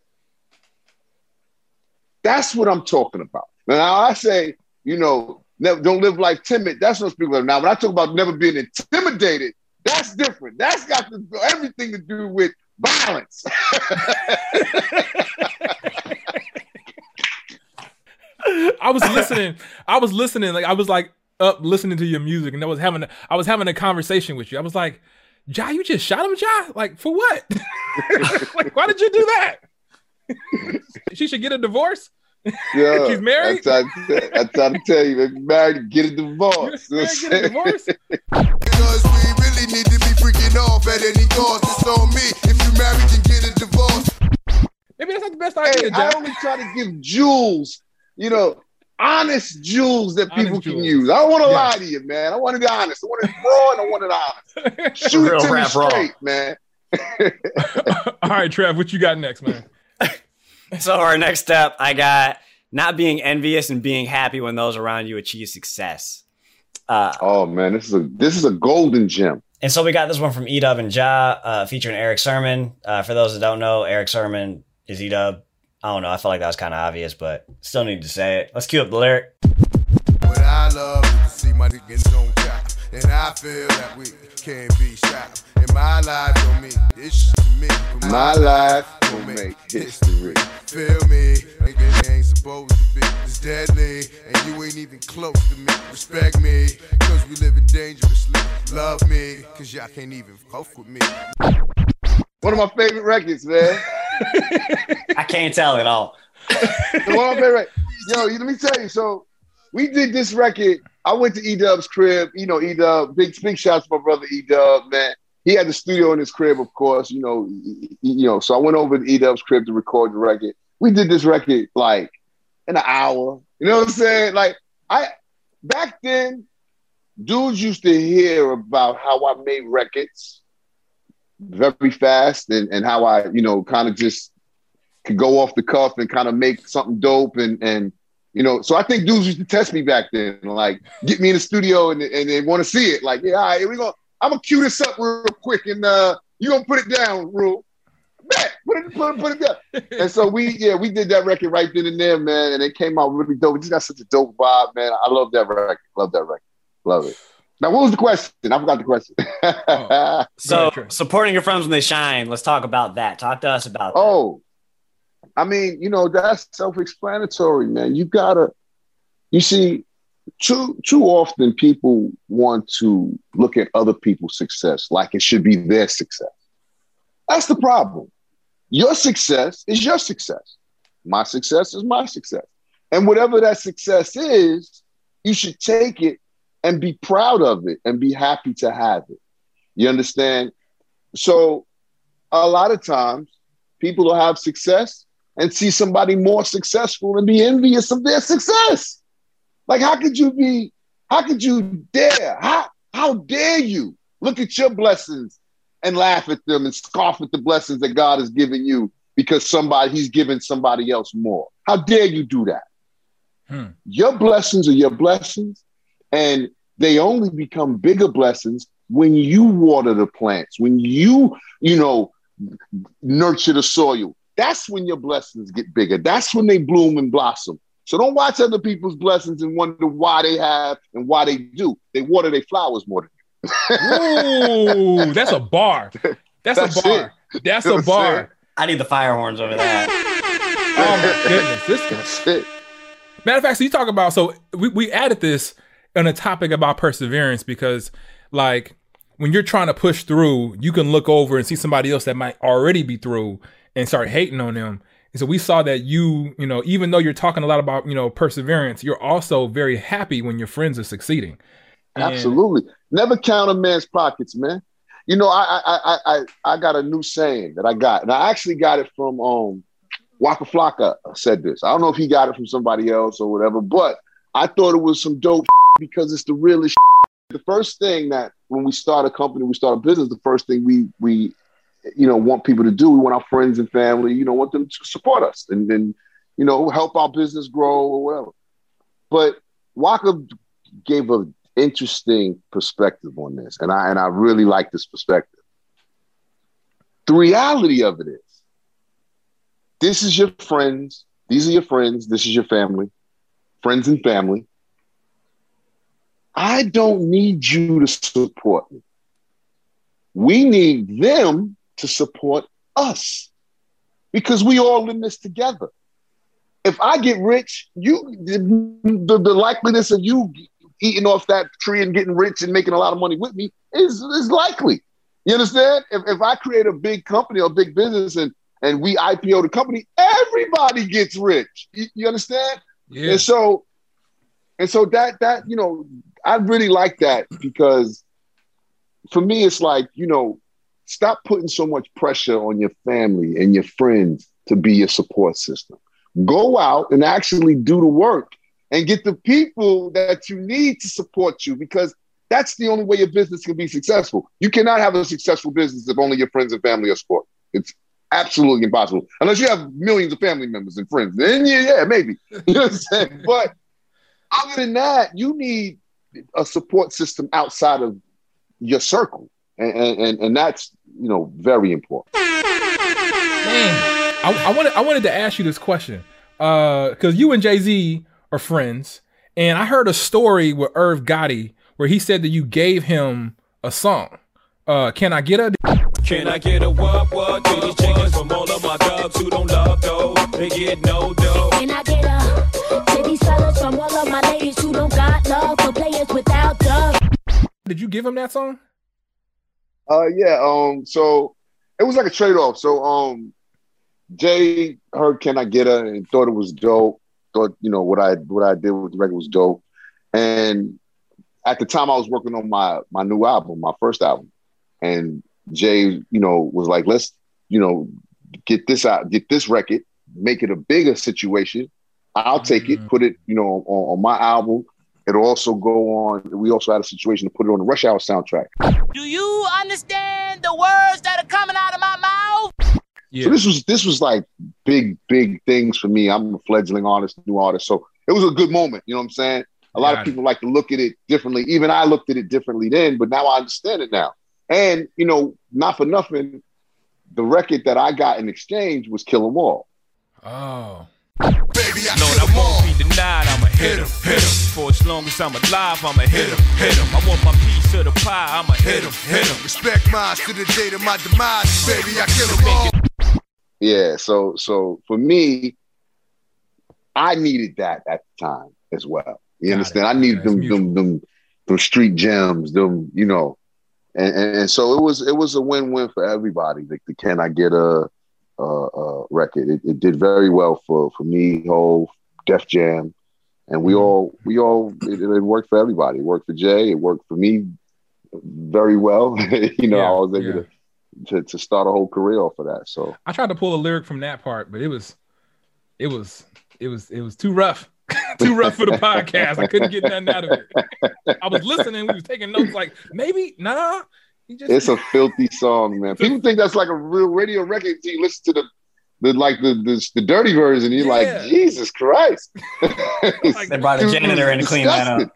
That's what I'm talking about. Now I say, you know, never, don't live life timid. That's what people are. Now, when I talk about never being intimidated, that's different. That's got to, everything to do with violence. I was listening. I was listening. Like I was like up listening to your music, and I was having a, I was having a conversation with you. I was like, Ja, you just shot him, Ja? Like for what? Like, why did you do that? She should get a divorce. Yeah, she's married. I tried to tell you, if you're married, get a divorce. Married, get a divorce. Because we really need to be freaking off at any cost. It's on me. If you married, then get a divorce. Maybe that's not the best idea, Hey, I Ja. only try to give jewels, you know, honest jewels that Honest people can jewels. use. I don't want to Yeah. lie to you, man. I want to be honest. I want it raw and I want it honest. Shoot Real it to me rap raw. straight, man. All right, Trev, what you got next, man? So our next step, I got not being envious and being happy when those around you achieve success. Uh, Oh man, this is a this is a golden gem. and so we got this one from E-Dub and Ja, uh, featuring Eric Sermon. Uh, for those that don't know, Eric Sermon is E-Dub. I don't know. I felt like that was kind of obvious, but still need to say it. Let's cue up the lyric. What I love is to see my niggas on top. And I feel that we can't be stopped. In my life, don't mean this to me. But My life will make history. Feel me? Niggas ain't supposed to be this deadly. And you ain't even close to me. Respect me, cause we living dangerously. Love me, cause y'all can't even fuck with me. One of my favorite records, man. I can't tell at all. One of my favorite. Yo, let me tell you. So we did this record. I went to E-Dub's crib. You know, E-Dub, big big shouts to my brother E-Dub, man. He had the studio in his crib, of course. You know, he- he- you know. So I went over to E-Dub's crib to record the record. We did this record like in an hour. You know what I'm saying? Like I back then, dudes used to hear about how I made records very fast and, and how I, you know, kind of just could go off the cuff and kind of make something dope and and you know, so I think dudes used to test me back then, like get me in the studio and, and they want to see it. Like, yeah, all right, here we go. I'm gonna cue this up real quick and uh you gonna put it down, Rule. Bet, put it, put it, put it down. And so we, yeah, we did that record right then and there, man, and it came out really dope. It just got such a dope vibe, man. I love that record. Love that record. Love it. Now, what was the question? I forgot the question. Oh. So supporting your friends when they shine. Let's talk about that. Talk to us about that. Oh, I mean, you know, that's self-explanatory, man. You gotta, you see, too too often people want to look at other people's success like it should be their success. That's the problem. Your success is your success. My success is my success. And whatever that success is, you should take it and be proud of it and be happy to have it. You understand? So a lot of times people will have success and see somebody more successful and be envious of their success. Like, how could you be, how could you dare? How, how dare you look at your blessings and laugh at them and scoff at the blessings that God has given you because somebody, he's given somebody else more. How dare you do that? Hmm. Your blessings are your blessings, and they only become bigger blessings when you water the plants, when you, you know, nurture the soil. That's when your blessings get bigger. That's when they bloom and blossom. So don't watch other people's blessings and wonder why they have and why they do. They water their flowers more than you. Ooh, that's a bar. That's, that's a bar. It. That's you know a bar. I need the fire horns over that. Oh my goodness. This, that's it. Matter of fact, so you talk about, so we, we added this on a topic about perseverance because, like, when you're trying to push through, you can look over and see somebody else that might already be through and start hating on them. And so we saw that you, you know, even though you're talking a lot about, you know, perseverance, you're also very happy when your friends are succeeding. And absolutely. Never count a man's pockets, man. You know, I I I I I got a new saying that I got, and I actually got it from um Waka Flocka said this. I don't know if he got it from somebody else or whatever, but I thought it was some dope because it's the realest. The first thing that when we start a company, we start a business, the first thing we we you know want people to do, we want our friends and family, you know, want them to support us and then you know help our business grow or whatever. But Waka gave a interesting perspective on this, and I and I really like this perspective. The reality of it is, this is your friends, these are your friends, this is your family, friends and family. I don't need you to support me. We need them to support us because we all in this together. If I get rich, you the, the, the likeliness of you eating off that tree and getting rich and making a lot of money with me is, is likely. You understand? If, if I create a big company or a big business and, and we I P O the company, everybody gets rich. You, you understand? Yeah. And so, and so that, that, you know, I really like that because for me, it's like, you know, stop putting so much pressure on your family and your friends to be your support system. Go out and actually do the work and get the people that you need to support you because that's the only way your business can be successful. You cannot have a successful business if only your friends and family are support. It's absolutely impossible. Unless you have millions of family members and friends. Then yeah, yeah, maybe. You know what I'm saying? But other than that, you need a support system outside of your circle. And and, and that's, you know, very important. Man, I, I wanted I wanted to ask you this question. Uh, because you and Jay-Z are friends. And I heard a story with Irv Gotti where he said that you gave him a song. Uh, Can I Get a... Can I get a what what to these chickens from all of my dogs who don't love dough? They get no dough. Can I get a to these fellas from all of my ladies who don't got love for players without dough? Did you give him that song? Uh, yeah. Um. So it was like a trade-off. So um, Jay heard "Can I Get Her" and thought it was dope. Thought you know what I what I did with the record was dope. And at the time, I was working on my my new album, my first album, and Jay, you know, was like, let's, you know, get this out, get this record, make it a bigger situation. I'll take mm-hmm. it, put it, you know, on, on my album. It'll also go on. We also had a situation to put it on the Rush Hour soundtrack. Do you understand the words that are coming out of my mouth? Yeah. So this was this was like big, big things for me. I'm a fledgling artist, new artist. So it was a good moment. You know what I'm saying? A lot yeah. of people like to look at it differently. Even I looked at it differently then, but now I understand it now. And, you know, not for nothing, the record that I got in exchange was Kill 'Em All. Oh. Baby, I no, that won't be denied. I'ma hit him, hit him. For as long as I'm alive, I'ma hit him, hit him. I want my piece of the pie, I'ma hit him, hit him. Respect mine to the day of my demise. Baby, I kill 'em all. Yeah, so so for me, I needed that at the time as well. You Got understand? it. I need Yeah, them, it's them, them, them street gems, them, you know. And, and, and so it was it was a win-win for everybody. Like the Can I Get a, a, a record? It, it did very well for for me, Hov, Def Jam, and we all we all it, it worked for everybody. It worked for Jay. It worked for me very well. you know, Yeah, I was able yeah. to, to to start a whole career off of that. So I tried to pull a lyric from that part, but it was, it was, it was, it was too rough, too rough for the podcast. I couldn't get nothing out of it. I was listening, we was taking notes, like maybe, nah. He just... It's a filthy song, man. People think that's like a real radio record until you listen to the, the like the the, the dirty version. You're Yeah. like, Jesus Christ! They brought a janitor in to clean that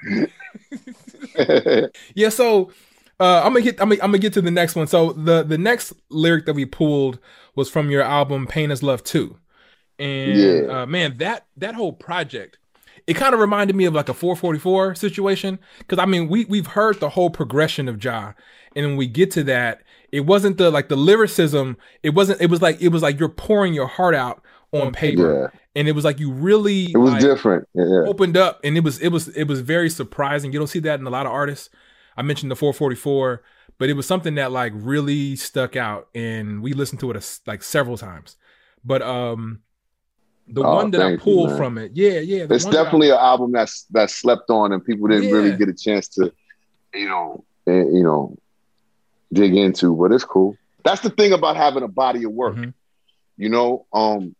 up. Yeah, so uh, I'm gonna get I'm gonna, I'm gonna get to the next one. So the the next lyric that we pulled was from your album Pain Is Love two, and Yeah. uh, man, that that whole project, it kind of reminded me of like a four forty-four situation, because I mean we we've heard the whole progression of Ja, and when we get to that, it wasn't the like the lyricism. It wasn't. It was like it was like you're pouring your heart out on paper, Yeah. and it was like you really It was like, different. Yeah. opened up, and it was it was it was very surprising. You don't see that in a lot of artists. I mentioned the four forty-four, but it was something that like really stuck out, and we listened to it a, like several times. But um, the Oh, one that I thank you, pulled man. from it, yeah, yeah, the It's one that I- definitely an album that's that's slept on, and people didn't really Yeah. get a chance to, you know, eh, you know, dig into. But it's cool. That's the thing about having a body of work, Mm-hmm. you know. Um,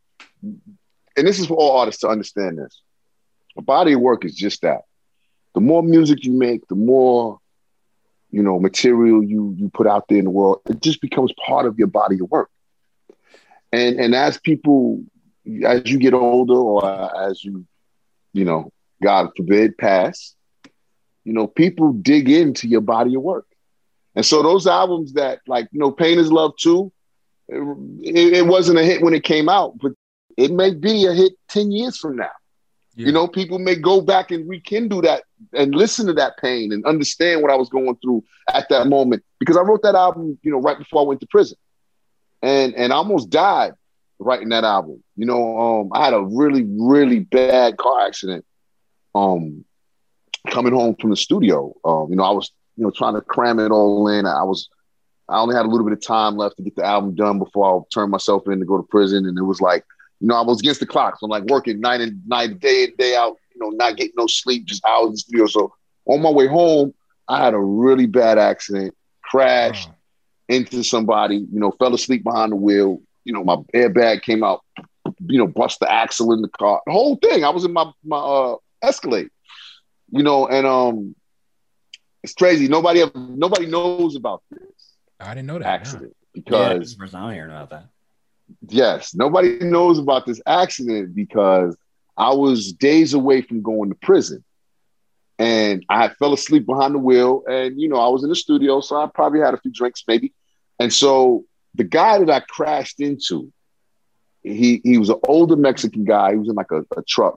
and this is for all artists to understand this. A body of work is just that. The more music you make, the more, you know, material you you put out there in the world, it just becomes part of your body of work. And and as people, as you get older, or as you, you know, God forbid, pass, you know, people dig into your body of work. And so those albums that, like, you know, Pain Is Love two, it, it wasn't a hit when it came out, but it may be a hit ten years from now. Yeah. You know, people may go back and rekindle that and listen to that pain and understand what I was going through at that moment. Because I wrote that album, you know, right before I went to prison. And and I almost died writing that album. You know, um, I had a really, really bad car accident um, coming home from the studio. Um, you know, I was, you know, trying to cram it all in. I was, I only had a little bit of time left to get the album done before I turned myself in to go to prison. And it was like, you know, I was against the clock. So I'm like working night and night, day in, day out, you know, not getting no sleep, just out in the studio. So on my way home, I had a really bad accident, crashed into somebody, you know, fell asleep behind the wheel. You know, my airbag came out, you know, bust the axle in the car. The whole thing. I was in my my uh, Escalade, you know, and um, it's crazy. Nobody ever, nobody knows about this. I didn't know that accident Yeah, because this is the first time I'm hearing about that. yes, nobody knows about this accident because I was days away from going to prison. And I had fell asleep behind the wheel. And, you know, I was in the studio, so I probably had a few drinks maybe. And so the guy that I crashed into, he he was an older Mexican guy. He was in like a, a truck.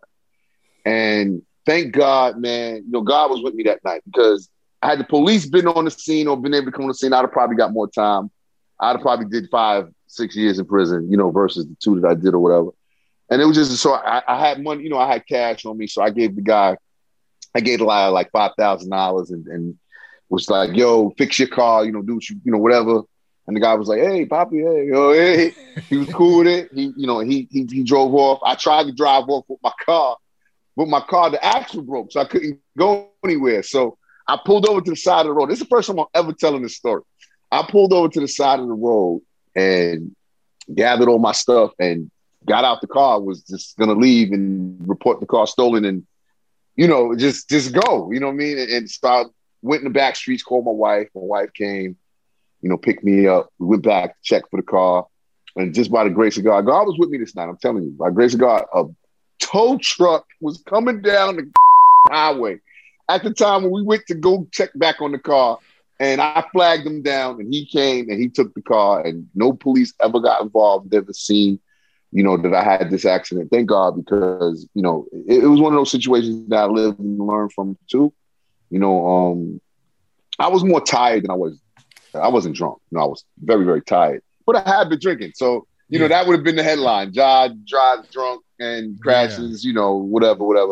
And thank God, man, you know, God was with me that night because had the police been on the scene or been able to come on the scene, I'd have probably got more time. I'd have probably did five, six years in prison, you know, versus the two that I did or whatever. And it was just, so I, I had money, you know, I had cash on me. So I gave the guy, I gave the guy like five thousand dollars and, and was like, yo, fix your car, you know, do what you, you know, whatever. And the guy was like, hey, Poppy, hey, yo, hey. He was cool with it. He, you know, he, he, he drove off. I tried to drive off with my car, but my car, the axle broke, so I couldn't go anywhere. So I pulled over to the side of the road. This is the first time I'm ever telling this story. I pulled over to the side of the road and gathered all my stuff and got out the car, was just going to leave and report the car stolen and, you know, just just go, you know what I mean? And, and so I went in the back streets, called my wife. My wife came, you know, picked me up. We went back, checked for the car. And just by the grace of God, God was with me this night, I'm telling you. By the grace of God, a tow truck was coming down the highway at the time when we went to go check back on the car. And I flagged him down and he came and he took the car and no police ever got involved, never seen, you know, that I had this accident. Thank God, because, you know, it, it was one of those situations that I lived and learned from too. You know, um, I was more tired than I was. I wasn't drunk. You know, I was very, very tired, but I had been drinking. So, you Yeah. know, that would have been the headline. Ja drives drunk and crashes, yeah. you know, whatever, whatever.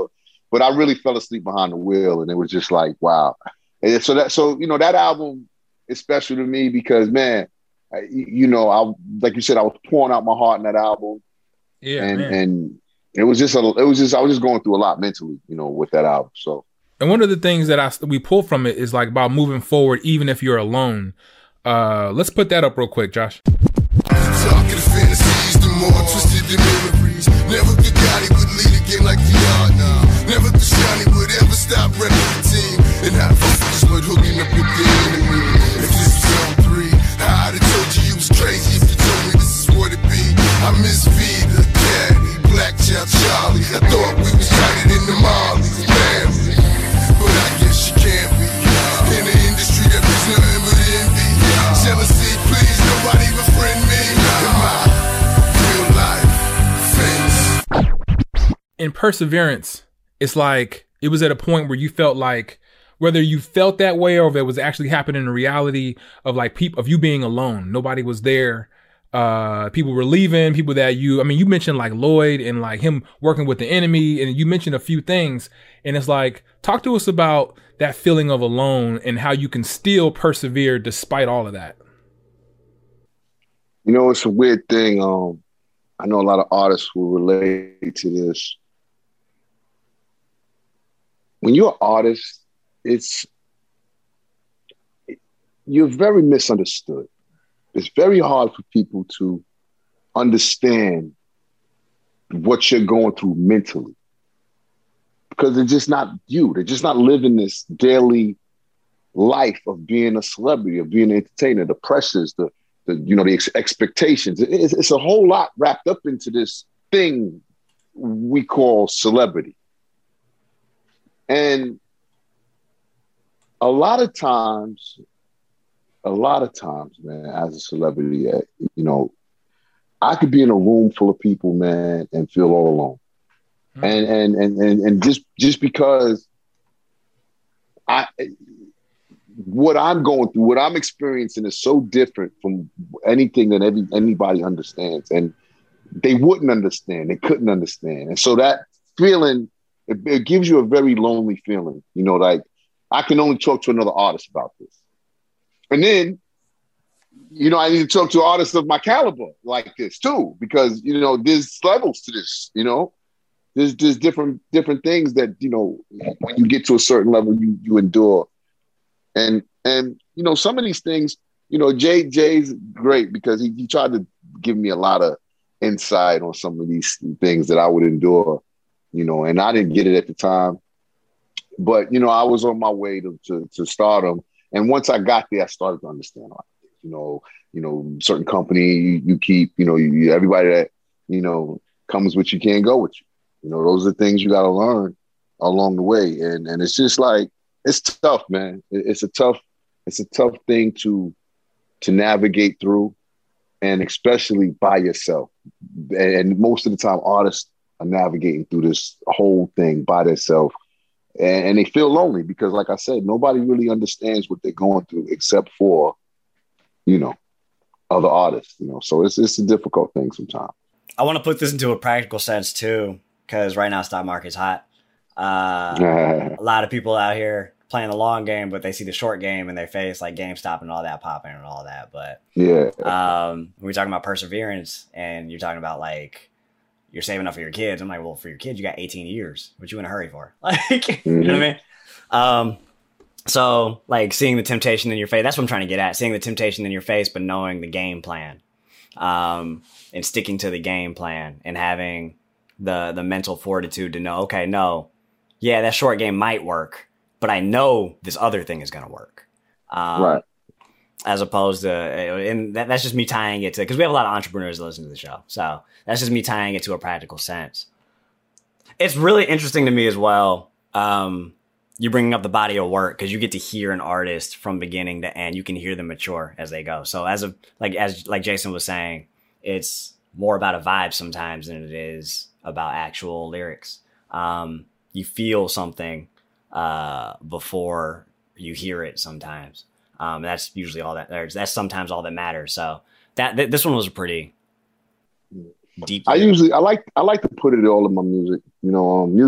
but I really fell asleep behind the wheel, and it was just like, wow. And so that, so you know, that album is special to me because, man, I, you know, I like you said, I was pouring out my heart in that album, yeah, and man. and it was just a, it was just I was just going through a lot mentally, you know, with that album. So, and one of the things that I we pull from it is like about moving forward, even if you're alone. Uh, let's put that up real quick, Josh. Talking fantasies, the more twisted the memories. Never the guy would lead a game like the art. Never the shiny would ever stop running the team. And I just would hooking up with the enemy. If this was on three, I'd have told you you was crazy if you told me this is what it be. I miss V, the caddy, Black Child Charlie. I thought we was tighter than the Marleys, family. But I guess you can't be. In the industry that was nothing but envy. Jealousy, please, nobody befriend me. In my real life friends. In Perseverance, it's like it was at a point where you felt like whether you felt that way or if it was actually happening in reality of like people of you being alone, nobody was there. Uh, people were leaving, people that you, I mean, you mentioned like Lloyd and like him working with the enemy, and you mentioned a few things, and it's like, talk to us about that feeling of alone and how you can still persevere despite all of that. You know, it's a weird thing. Um, I know a lot of artists will relate to this. When you're an artist, it's, you're very misunderstood. It's very hard for people to understand what you're going through mentally because they're just not you. They're just not living this daily life of being a celebrity, of being an entertainer, the pressures, the, the you know, the ex- expectations. It's, it's a whole lot wrapped up into this thing we call celebrity. And a lot of times, a lot of times, man, as a celebrity, uh, you know, I could be in a room full of people, man, and feel all alone. Mm-hmm. And, and and and and just just because I what I'm going through, what I'm experiencing is so different from anything that every, anybody understands. And they wouldn't understand. They couldn't understand. And so that feeling, it, it gives you a very lonely feeling, you know, like I can only talk to another artist about this. And then, you know, I need to talk to artists of my caliber like this too, because, you know, there's levels to this, you know, there's, there's different, different things that, you know, when you get to a certain level, you, you endure. And, and, you know, some of these things, you know, Jay, Jay's great because he, he tried to give me a lot of insight on some of these things that I would endure, you know, and I didn't get it at the time, but, you know, I was on my way to, to, to stardom. And once I got there, I started to understand a lot of things. You know, you know, certain company you, you keep, you know, you, everybody that, you know, comes with you can't go with you. You know, those are things you got to learn along the way. And and it's just like, it's tough, man. It, it's a tough, it's a tough thing to, to navigate through, and especially by yourself. And most of the time, artists are navigating through this whole thing by themselves. And, and they feel lonely because, like I said, nobody really understands what they're going through except for, you know, other artists, you know. So it's it's a difficult thing sometimes. I want to put this into a practical sense too, because right now stock market's hot. Uh, a lot of people out here playing the long game, but they see the short game in their face, like GameStop and all that popping and all that. But yeah, um, we're talking about perseverance, and you're talking about like, you're saving up for your kids. I'm like, well, for your kids, you got eighteen years. What you in a hurry for? Like, mm-hmm. You know what I mean? Um, so like seeing the temptation in your face, that's what I'm trying to get at. Seeing the temptation in your face, but knowing the game plan, um, and sticking to the game plan and having the, the mental fortitude to know, okay, no, yeah, that short game might work, but I know this other thing is going to work. Um, right. As opposed to, and that, that's just me tying it to, because we have a lot of entrepreneurs that listen to the show. So that's just me tying it to a practical sense. It's really interesting to me as well. Um, you bringing up the body of work, because you get to hear an artist from beginning to end. You can hear them mature as they go. So as a, like, as like Jason was saying, it's more about a vibe sometimes than it is about actual lyrics. Um, you feel something, uh, before you hear it sometimes. Um, that's usually all that there's, that's sometimes all that matters. So that, th- this one was a pretty deep. I usually, I like, I like to put it all in my music, you know, um, music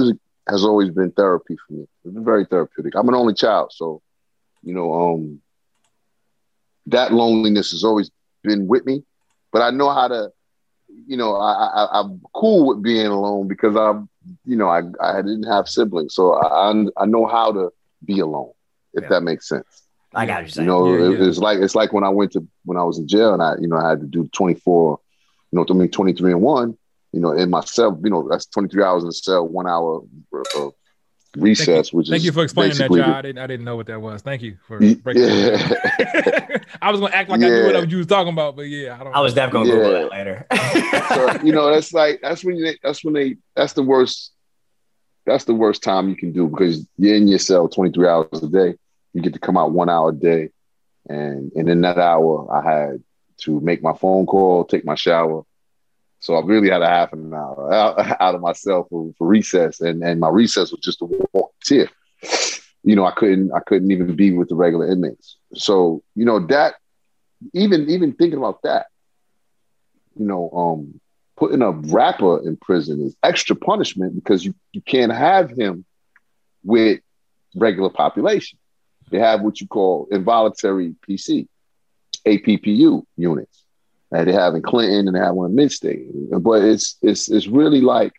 has always been therapy for me. It's been very therapeutic. I'm an only child, so you know, um, that loneliness has always been with me. But I know how to, you know, I, I, I'm cool with being alone because I'm, you know, I I didn't have siblings, so I I know how to be alone, if yeah. that makes sense. I got you saying. You know, yeah, it, yeah. it's like it's like when I went to when I was in jail and I, you know, I had to do twenty-four, you know, to me twenty-three and one, you know, in my cell, you know, that's twenty-three hours in the cell, one hour of recess, thank you, which thank is you for explaining that, the, John. I didn't I didn't know what that was. Thank you for breaking yeah. that down. I was gonna act like yeah. I knew what you was talking about, but yeah, I don't. I was definitely gonna Google that later. So, you know, that's like that's when they, that's when they that's the worst. That's the worst time you can do because you're in your cell twenty-three hours a day. You get to come out one hour a day. And, and in that hour, I had to make my phone call, take my shower. So I really had a half an hour out, out of myself for, for recess. And, and my recess was just a walk tip. You know, I couldn't I couldn't even be with the regular inmates. So, you know, that even even thinking about that, you know, um, putting a rapper in prison is extra punishment because you, you can't have him with regular population. They have what you call involuntary P C, A P P U units. And they have in Clinton and they have one in Mid-State. But it's it's it's really like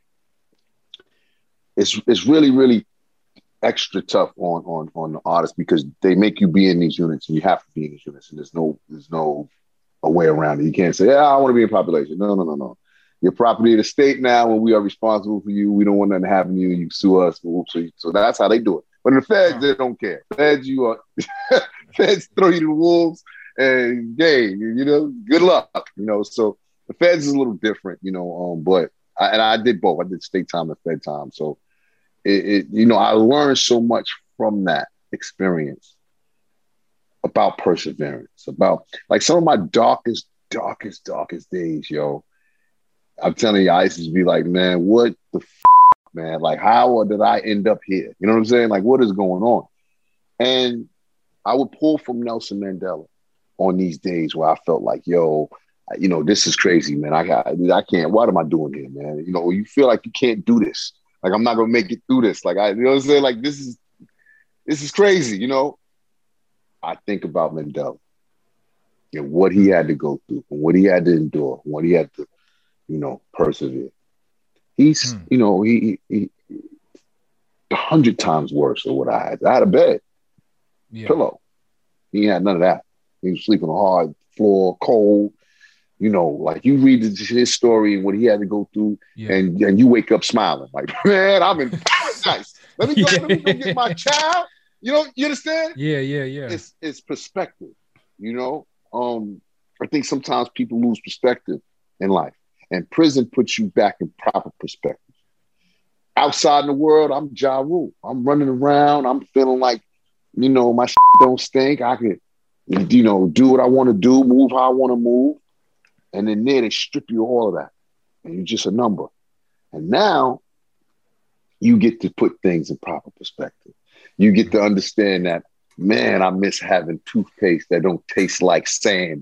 it's it's really, really extra tough on on on the artists because they make you be in these units and you have to be in these units and there's no there's no a way around it. You can't say, yeah, I want to be in population. No, no, no, no. You're property of the state now and we are responsible for you. We don't want nothing to happen to you. You sue us. So, so that's how they do it. But in the feds, they don't care. Feds, you are feds throw you to the wolves and hey, you know, good luck. You know, so the feds is a little different, you know, um, but I, and I did both. I did state time and fed time. So it, it you know, I learned so much from that experience about perseverance, about like some of my darkest, darkest, darkest days, yo. I'm telling you, I used to be like, man, what the f- man? Like, how did I end up here? You know what I'm saying? Like, what is going on? And I would pull from Nelson Mandela on these days where I felt like, yo, you know, this is crazy, man. I got, I can't, what am I doing here, man? You know, you feel like you can't do this. Like, I'm not going to make it through this. Like, I, you know what I'm saying? Like, this is, this is crazy, you know? I think about Mandela and what he had to go through and what he had to endure, what he had to, you know, persevere. He's, hmm. you know, he, he, he a hundred times worse than what I had. I had a bed, yeah. pillow. He had none of that. He was sleeping on a hard floor, cold. You know, like you read his story and what he had to go through, yeah. and, and you wake up smiling. Like, man, I'm in paradise. Let me go, yeah. let me go get my child. You know, you understand? Yeah, yeah, yeah. It's it's perspective, you know? Um, I think sometimes people lose perspective in life. And prison puts you back in proper perspective. Outside in the world, I'm Ja Rule. I'm running around. I'm feeling like, you know, my shit don't stink. I can, you know, do what I want to do, move how I want to move. And then there they strip you of all of that. And you're just a number. And now you get to put things in proper perspective. You get to understand that, man, I miss having toothpaste that don't taste like sand.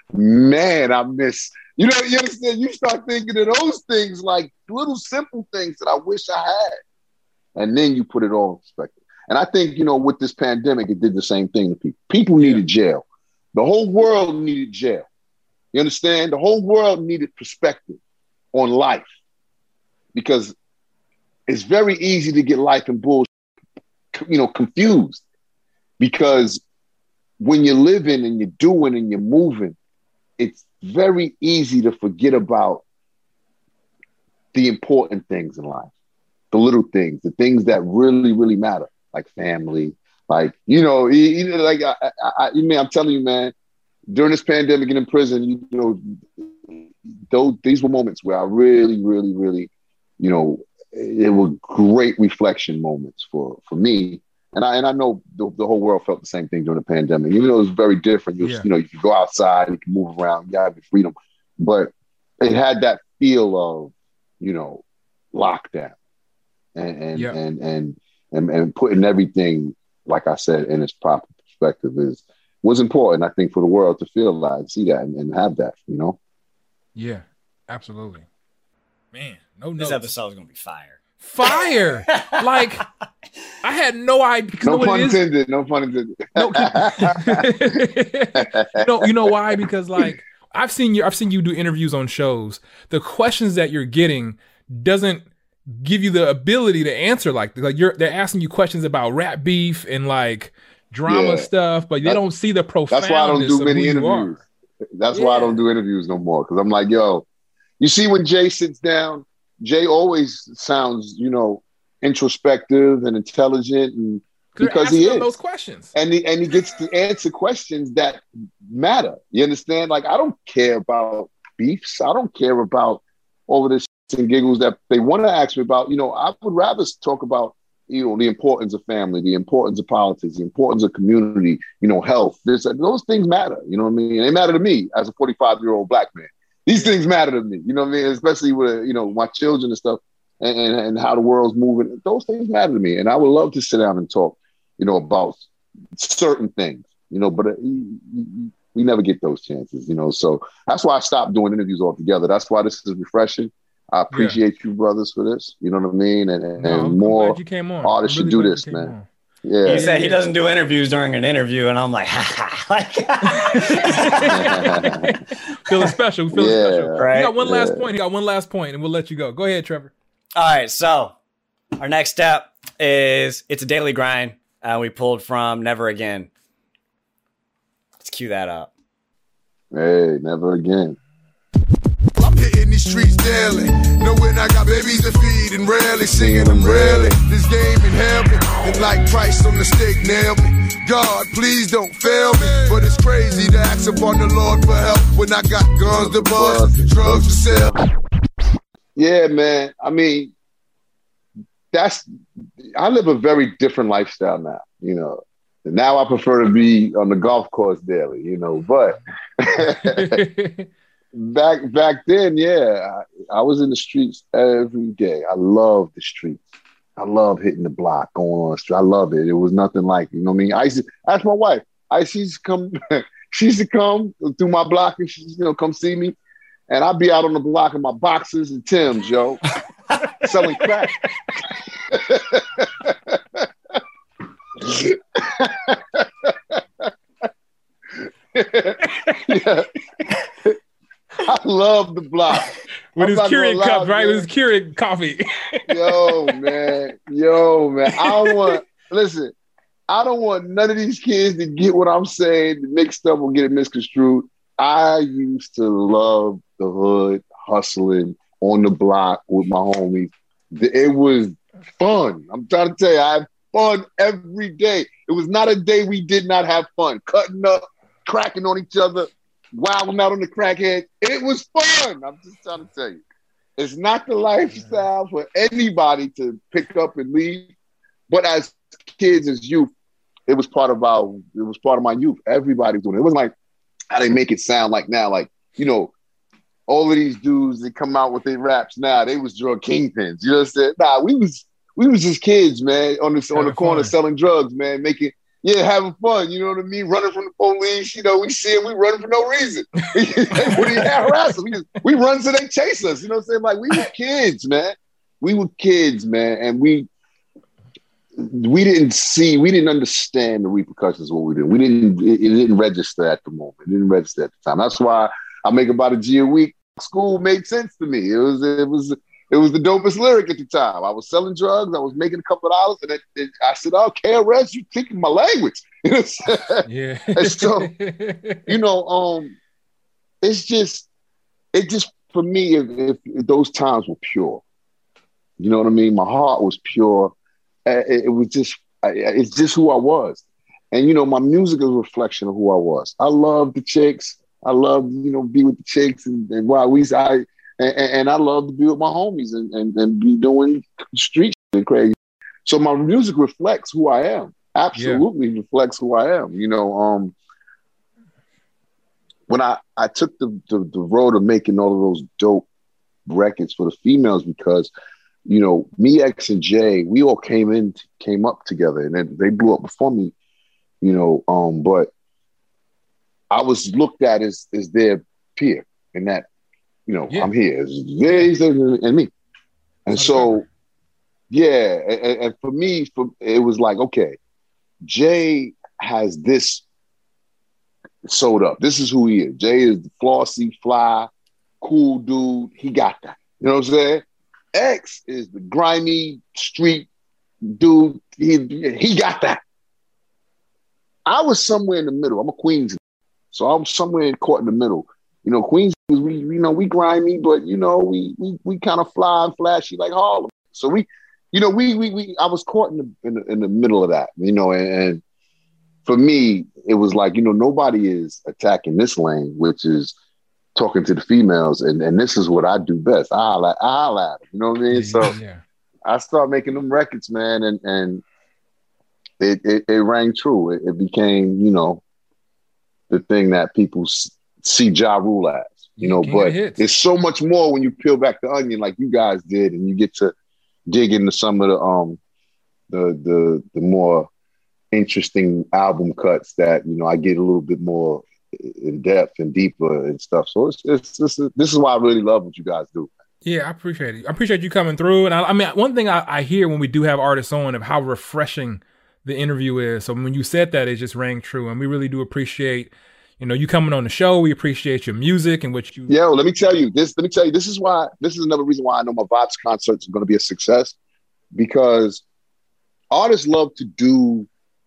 Man, I miss... You know, you understand? You start thinking of those things like little simple things that I wish I had. And then you put it all in perspective. And I think, you know, with this pandemic, it did the same thing to people. People needed jail. The whole world needed jail. You understand? The whole world needed perspective on life. Because it's very easy to get life and bullshit, you know, confused. Because when you're living and you're doing and you're moving, it's very easy to forget about the important things in life, the little things, the things that really, really matter, like family, like, you know, you, you know like, I, I, I, you mean, I'm telling you, man, during this pandemic and in prison, you know, those, these were moments where I really, really, really, you know, it were great reflection moments for, for me. And I and I know the, the whole world felt the same thing during the pandemic. Even though it was very different, you, yeah. you know, you can go outside, you can move around, you have your freedom. But it had that feel of, you know, lockdown and and yeah. and, and and and putting everything, like I said, in its proper perspective is was important. I think for the world to feel that, see that, and, and have that, you know. Yeah, absolutely. Man, no notes. This episode is gonna be fire. fire. Like, I had no idea. No pun intended. No pun intended. No, you know, you know why? Because like I've seen you, I've seen you do interviews on shows. The questions that you're getting doesn't give you the ability to answer like like you're. They're asking you questions about rap beef and like drama Yeah. stuff, but they That- don't see the profoundness. That's why I don't do of many who you are. interviews. That's why I don't do interviews no more. Because I'm like, yo, you see when Jay sits down, Jay always sounds, you know, introspective and intelligent, and They're because asking he them is those questions. and he and he gets to answer questions that matter. You understand? Like, I don't care about beefs. I don't care about all of this shits and giggles that they want to ask me about. You know, I would rather talk about, you know, the importance of family, the importance of politics, the importance of community, you know, health. This, those things matter. You know what I mean? And they matter to me as a forty-five-year-old black man. These things matter to me. You know what I mean? Especially with, you know, my children and stuff, and, and, and how the world's moving. Those things matter to me. And I would love to sit down and talk, you know, about certain things, you know, but uh, we never get those chances, you know. So that's why I stopped doing interviews altogether. That's why this is refreshing. I appreciate you brothers for this. You know what I mean? And, and, No, I'm- and I'm more glad you came on. artists I'm should really do glad this, you came man. on. Yeah. He said he doesn't do interviews during an interview, and I'm like, ha ha. Like, Feeling special. Feeling Yeah, special. right? He got one last Yeah. point. He got one last point, and we'll let you go. Go ahead, Trevor. all right, so our next step is it's a daily grind. Uh, we pulled from Never Again. Let's cue that up. Hey, never again. I'm hitting these streets daily, knowing I got babies to feed and rarely singing them rarely. This game in heaven, and like Christ on the stake nailed me. God, please don't fail me. But it's crazy to ask upon the Lord for help when I got guns to bust, drugs to sell. Yeah, man. I mean, that's, I live a very different lifestyle now, you know. And now I prefer to be on the golf course daily, you know, but back back then, yeah, I, I was in the streets every day. I love the streets. I love hitting the block, going on the street. I love it. It was nothing like, you know what I mean? I used to ask my wife, I used to come, she used to come through my block and she used to, you know, come see me. And I'd be out on the block in my boxers and Timbs, yo, selling crack. Yeah. I love the block. With I'm his not gonna Keurig lie, cup, right? man. With his Keurig coffee. Yo, man. Yo, man. I don't want, listen, I don't want none of these kids to get what I'm saying mixed up or get it misconstrued. I used to love the hood, hustling on the block with my homies. It was fun. I'm trying to tell you, I had fun every day. It was not a day we did not have fun. Cutting up, cracking on each other, wilding out on the crackhead. It was fun. I'm just trying to tell you. It's not the lifestyle for anybody to pick up and leave. But as kids, as youth, it was part of our, it was part of my youth. Everybody was doing it. It wasn't like how they make it sound like now, like, you know, all of these dudes that come out with their raps now, they was drug kingpins. You know what I'm saying? Nah, we was we was just kids, man, on the on the corner fun. selling drugs, man, making yeah, having fun. You know what I mean? Running from the police. You know, we see it, we running for no reason. What do you harass us? We just we run so they chase us. You know what I'm saying? Like, we were kids, man. We were kids, man, and we we didn't see, we didn't understand the repercussions of what we did. We didn't. It, it didn't register at the moment. It didn't register at the time. That's why I make about a G a week. School made sense to me. It was it was it was the dopest lyric at the time. I was selling drugs. I was making a couple of dollars, and it, it, I said, "Oh, K R S, you thinking my language?" Yeah. And so, you know, um, it's just, it just for me, if, if, if those times were pure, you know what I mean. My heart was pure. It, it was just, it's just who I was, and you know, my music is a reflection of who I was. I love the chicks. I love, you know, be with the chicks and, and while we, I, and, and I love to be with my homies and, and, and be doing street shit and crazy. So my music reflects who I am. Absolutely yeah. reflects who I am. You know, um, when I, I took the, the, the road of making all of those dope records for the females, because, you know, me, X, and Jay, we all came in, came up together, and then they blew up before me, you know, um, but I was looked at as, as their peer, and that, you know, yeah. I'm here, as they and me. And so Yeah, and, and for me, for, it was like, okay, Jay has this sewed up. This is who he is. Jay is the flossy, fly, cool dude. He got that. You know what I'm saying? X is the grimy street dude. He, he got that. I was somewhere in the middle. I'm a Queens, so I'm somewhere caught in the middle. You know, Queens, we you know we grimy, but you know we we we kind of fly and flashy like Harlem. So we, you know, we we we. I was caught in the in the, in the middle of that. You know, and, and for me, it was like, you know, nobody is attacking this lane, which is talking to the females, and, and this is what I do best. I holla, I holla at them, you know what I mean? Yeah, so yeah. I started making them records, man, and and it it, it rang true. It, it became, you know, the thing that people s- see Ja Rule as, you know. King But of hits. it's so much more when you peel back the onion, like you guys did, and you get to dig into some of the um the the the more interesting album cuts that, you know, I get a little bit more in depth and deeper and stuff. So it's, it's, it's this is why I really love what you guys do. Yeah, I appreciate it. I appreciate you coming through. And I, I mean, one thing I, I hear when we do have artists on of how refreshing the interview is. So when you said that, it just rang true. And we really do appreciate, you know, you coming on the show. We appreciate your music and what you. Yeah, well, let me tell you this. Let me tell you, this is why, this is another reason why I know my Vibes concerts are going to be a success, because artists love to do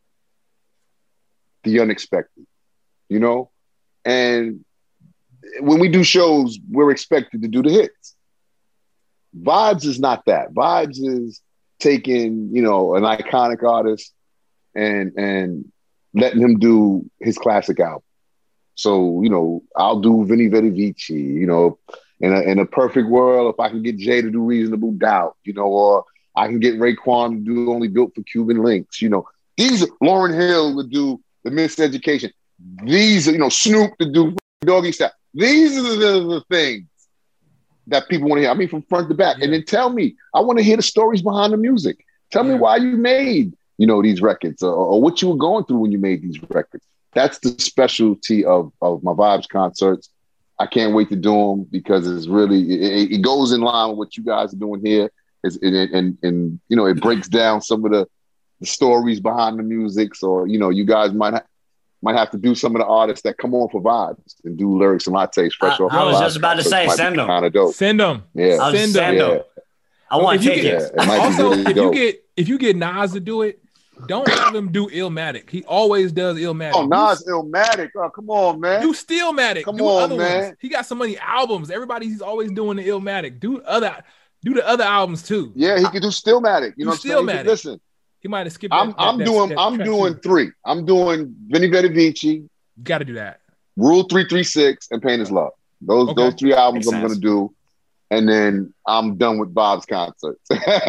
the unexpected, you know? And when we do shows, we're expected to do the hits. Vibes is not that. Vibes is taking, you know, an iconic artist and and letting him do his classic album. So, you know, I'll do Vinny Vidi Vici, you know, in a, in a perfect world, if I can get Jay to do Reasonable Doubt, you know, or I can get Raekwon to do Only Built for Cuban Links, you know. These, Lauryn Hill would do The Miseducation. These are, you know, Snoop to do Doggy Style. These are the, the, the things that people want to hear. I mean, from front to back. Yeah. And then tell me, I want to hear the stories behind the music. Tell yeah. me why you made, you know, these records, or, or what you were going through when you made these records. That's the specialty of, of my Vibes concerts. I can't wait to do them because it's really, it, it goes in line with what you guys are doing here. It's, and, and, and, you know, it breaks down some of the, the stories behind the music. So, you know, you guys might ha- might have to do some of the artists that come on for Vibes and do Lyrics and Lattes fresh I, off. I was Vibes just about to say, send them. Kind of dope. Send them. Yeah. I'll send them. Send them. Yeah. I want tickets. Yeah, also, really if dope. you get if you get Nas to do it, don't have him do Illmatic. He always does Illmatic. Oh, Nas Illmatic. Oh, come on, man. Do Stillmatic. Come do on, other man. Ones. He got so many albums. Everybody, he's always doing the Illmatic. Do other, do the other albums too. Yeah, he could do Stillmatic. You do know what I'm saying? Stillmatic. Listen, he might have skipped. I'm That, I'm that, doing that, I'm that doing too. three. I'm doing Vinny Vidi Vici, You got to do that. Rule three three six, and Pain Is Love. Those Okay. those three albums Makes I'm sense. gonna do, and then I'm done with Bob's concerts.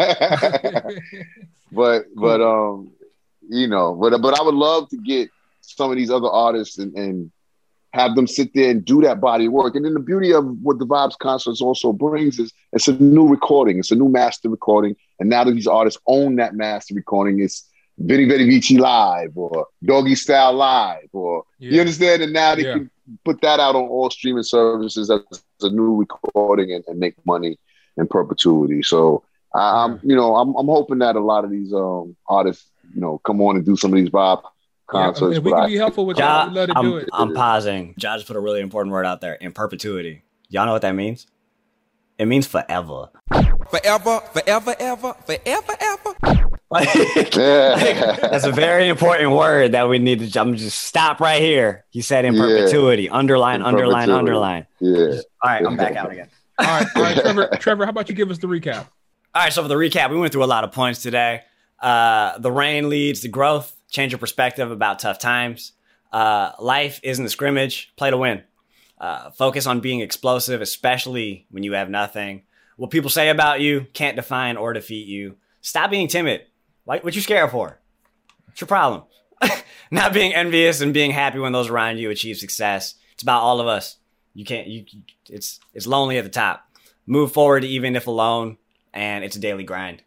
but but um, you know, but but I would love to get some of these other artists and, and have them sit there and do that body of work. And then the beauty of what the Vibes concerts also brings is it's a new recording, it's a new master recording, and now that these artists own that master recording, it's Vinny Vidi Vici live or Doggy Style live, or Yeah. you understand? And now they Yeah. can put that out on all streaming services as a new recording and, and make money in perpetuity. So I, I'm, you know, I'm, I'm hoping that a lot of these um, artists, you know, come on and do some of these Vibe concerts. Yeah, if we but can I- be helpful with Ja, that, we'd love to I'm, do it. I'm pausing. Ja just put a really important word out there, in perpetuity. Y'all know what that means? It means forever. Forever, forever, ever, forever, ever. Like, Yeah. that's a very important word that we need to. I'm just stop right here. He said in Yeah. perpetuity. Underline, In underline, perpetuity. underline. Yeah. All right, I'm back out again. All right, all right, Trevor. Trevor, how about you give us the recap? All right, so for the recap, we went through a lot of points today. Uh, the rain leads to growth. Change your perspective about tough times. Uh, life isn't a scrimmage. Play to win. Uh, focus on being explosive, especially when you have nothing. What people say about you can't define or defeat you. Stop being timid. What, what you scared for? What's your problem? Not being envious and being happy when those around you achieve success. It's about all of us. You can't. You. It's it's lonely at the top. Move forward, even if alone, and it's a daily grind.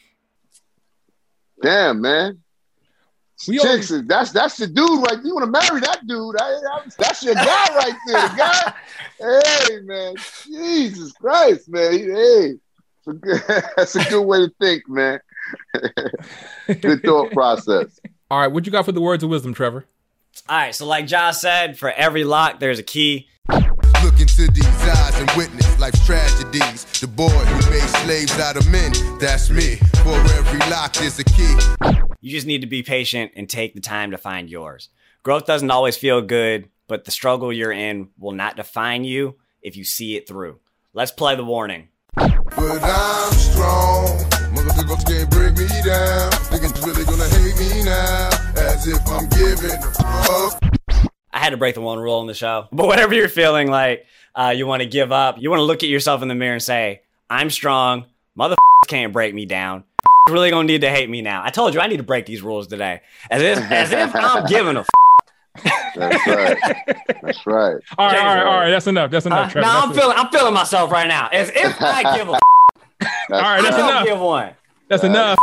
Damn, man. We Chicks, always- that's that's the dude right. You want to marry that dude? I, I, that's your guy right there. The guy. Hey, man. Jesus Christ, man. Hey, It's a good, that's a good way to think, man. Good thought process. All right, what you got for the words of wisdom, Trevor? All right, so like Josh said, for every lock, there's a key. Look into these eyes and witness life's tragedies. The boy who made slaves out of men, that's me. For every lock, there's a key. You just need to be patient and take the time to find yours. Growth doesn't always feel good, but the struggle you're in will not define you if you see it through. Let's play the warning. But I'm strong. Motherfuckers can't bring me down. Niggas really gonna hate me now, as if I'm giving a fuck. I had to break the one rule on the show. But whatever you're feeling like uh, you want to give up, you want to look at yourself in the mirror and say, I'm strong. Motherfuckers can't break me down. Really gonna need to hate me now. I told you I need to break these rules today. As if, as if I'm giving a f- That's right. That's right. All right, all right, all right. That's enough. That's enough, uh, Trevor. No, That's I'm enough. feeling I'm feeling myself right now. As if I give a f- All right, that's I don't enough. give one. That's enough.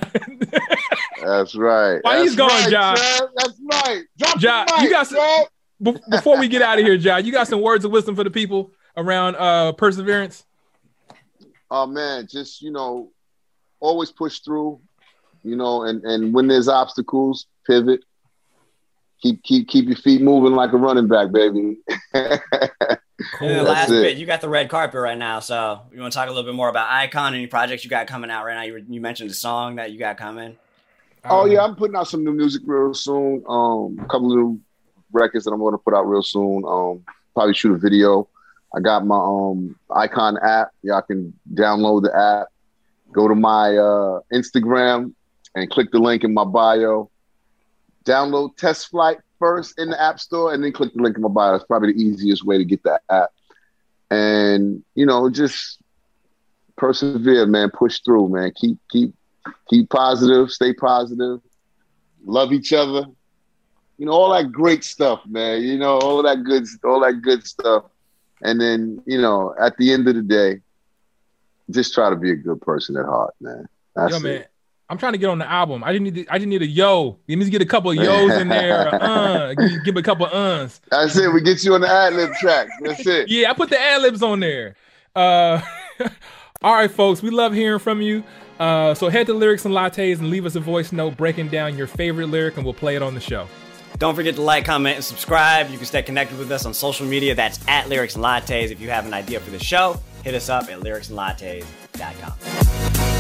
That's right. Why he's That's going, right, Josh? Trev. That's right. Drop Josh, the mic, you got some, Trev. be- before we get out of here, Josh, you got some words of wisdom for the people around uh, perseverance? Oh man, just you know, always push through. You know, and, and when there's obstacles, pivot. Keep keep keep your feet moving like a running back, baby. And the last bit, you got the red carpet right now, so you want to talk a little bit more about Icon and any projects you got coming out right now? You, were, you mentioned a song that you got coming. Oh yeah, I'm putting out some new music real soon. Um, a couple of new records that I'm going to put out real soon. Um, probably shoot a video. I got my um Icon app. Y'all can download the app. Go to my uh, Instagram and click the link in my bio. Download Test Flight first in the App Store, and then click the link in my bio. It's probably the easiest way to get that app. And you know, just persevere, man. Push through, man. Keep keep keep positive. Stay positive. Love each other. You know, all that great stuff, man. You know, all of that good, all that good stuff. And then, you know, at the end of the day, just try to be a good person at heart, man. That's Yo, it. man, I'm trying to get on the album. I didn't need. To, I didn't need a yo. You need to get a couple of yo's in there. Uh, give, give a couple of uns. That's it. We get you on the ad lib track. That's it. Yeah, I put the ad libs on there. Uh, all right, folks. We love hearing from you. Uh, so head to Lyrics and Lattes and leave us a voice note breaking down your favorite lyric, and we'll play it on the show. Don't forget to like, comment, and subscribe. You can stay connected with us on social media. That's at Lyrics and Lattes. If you have an idea for the show, hit us up at lyrics and lattes dot com.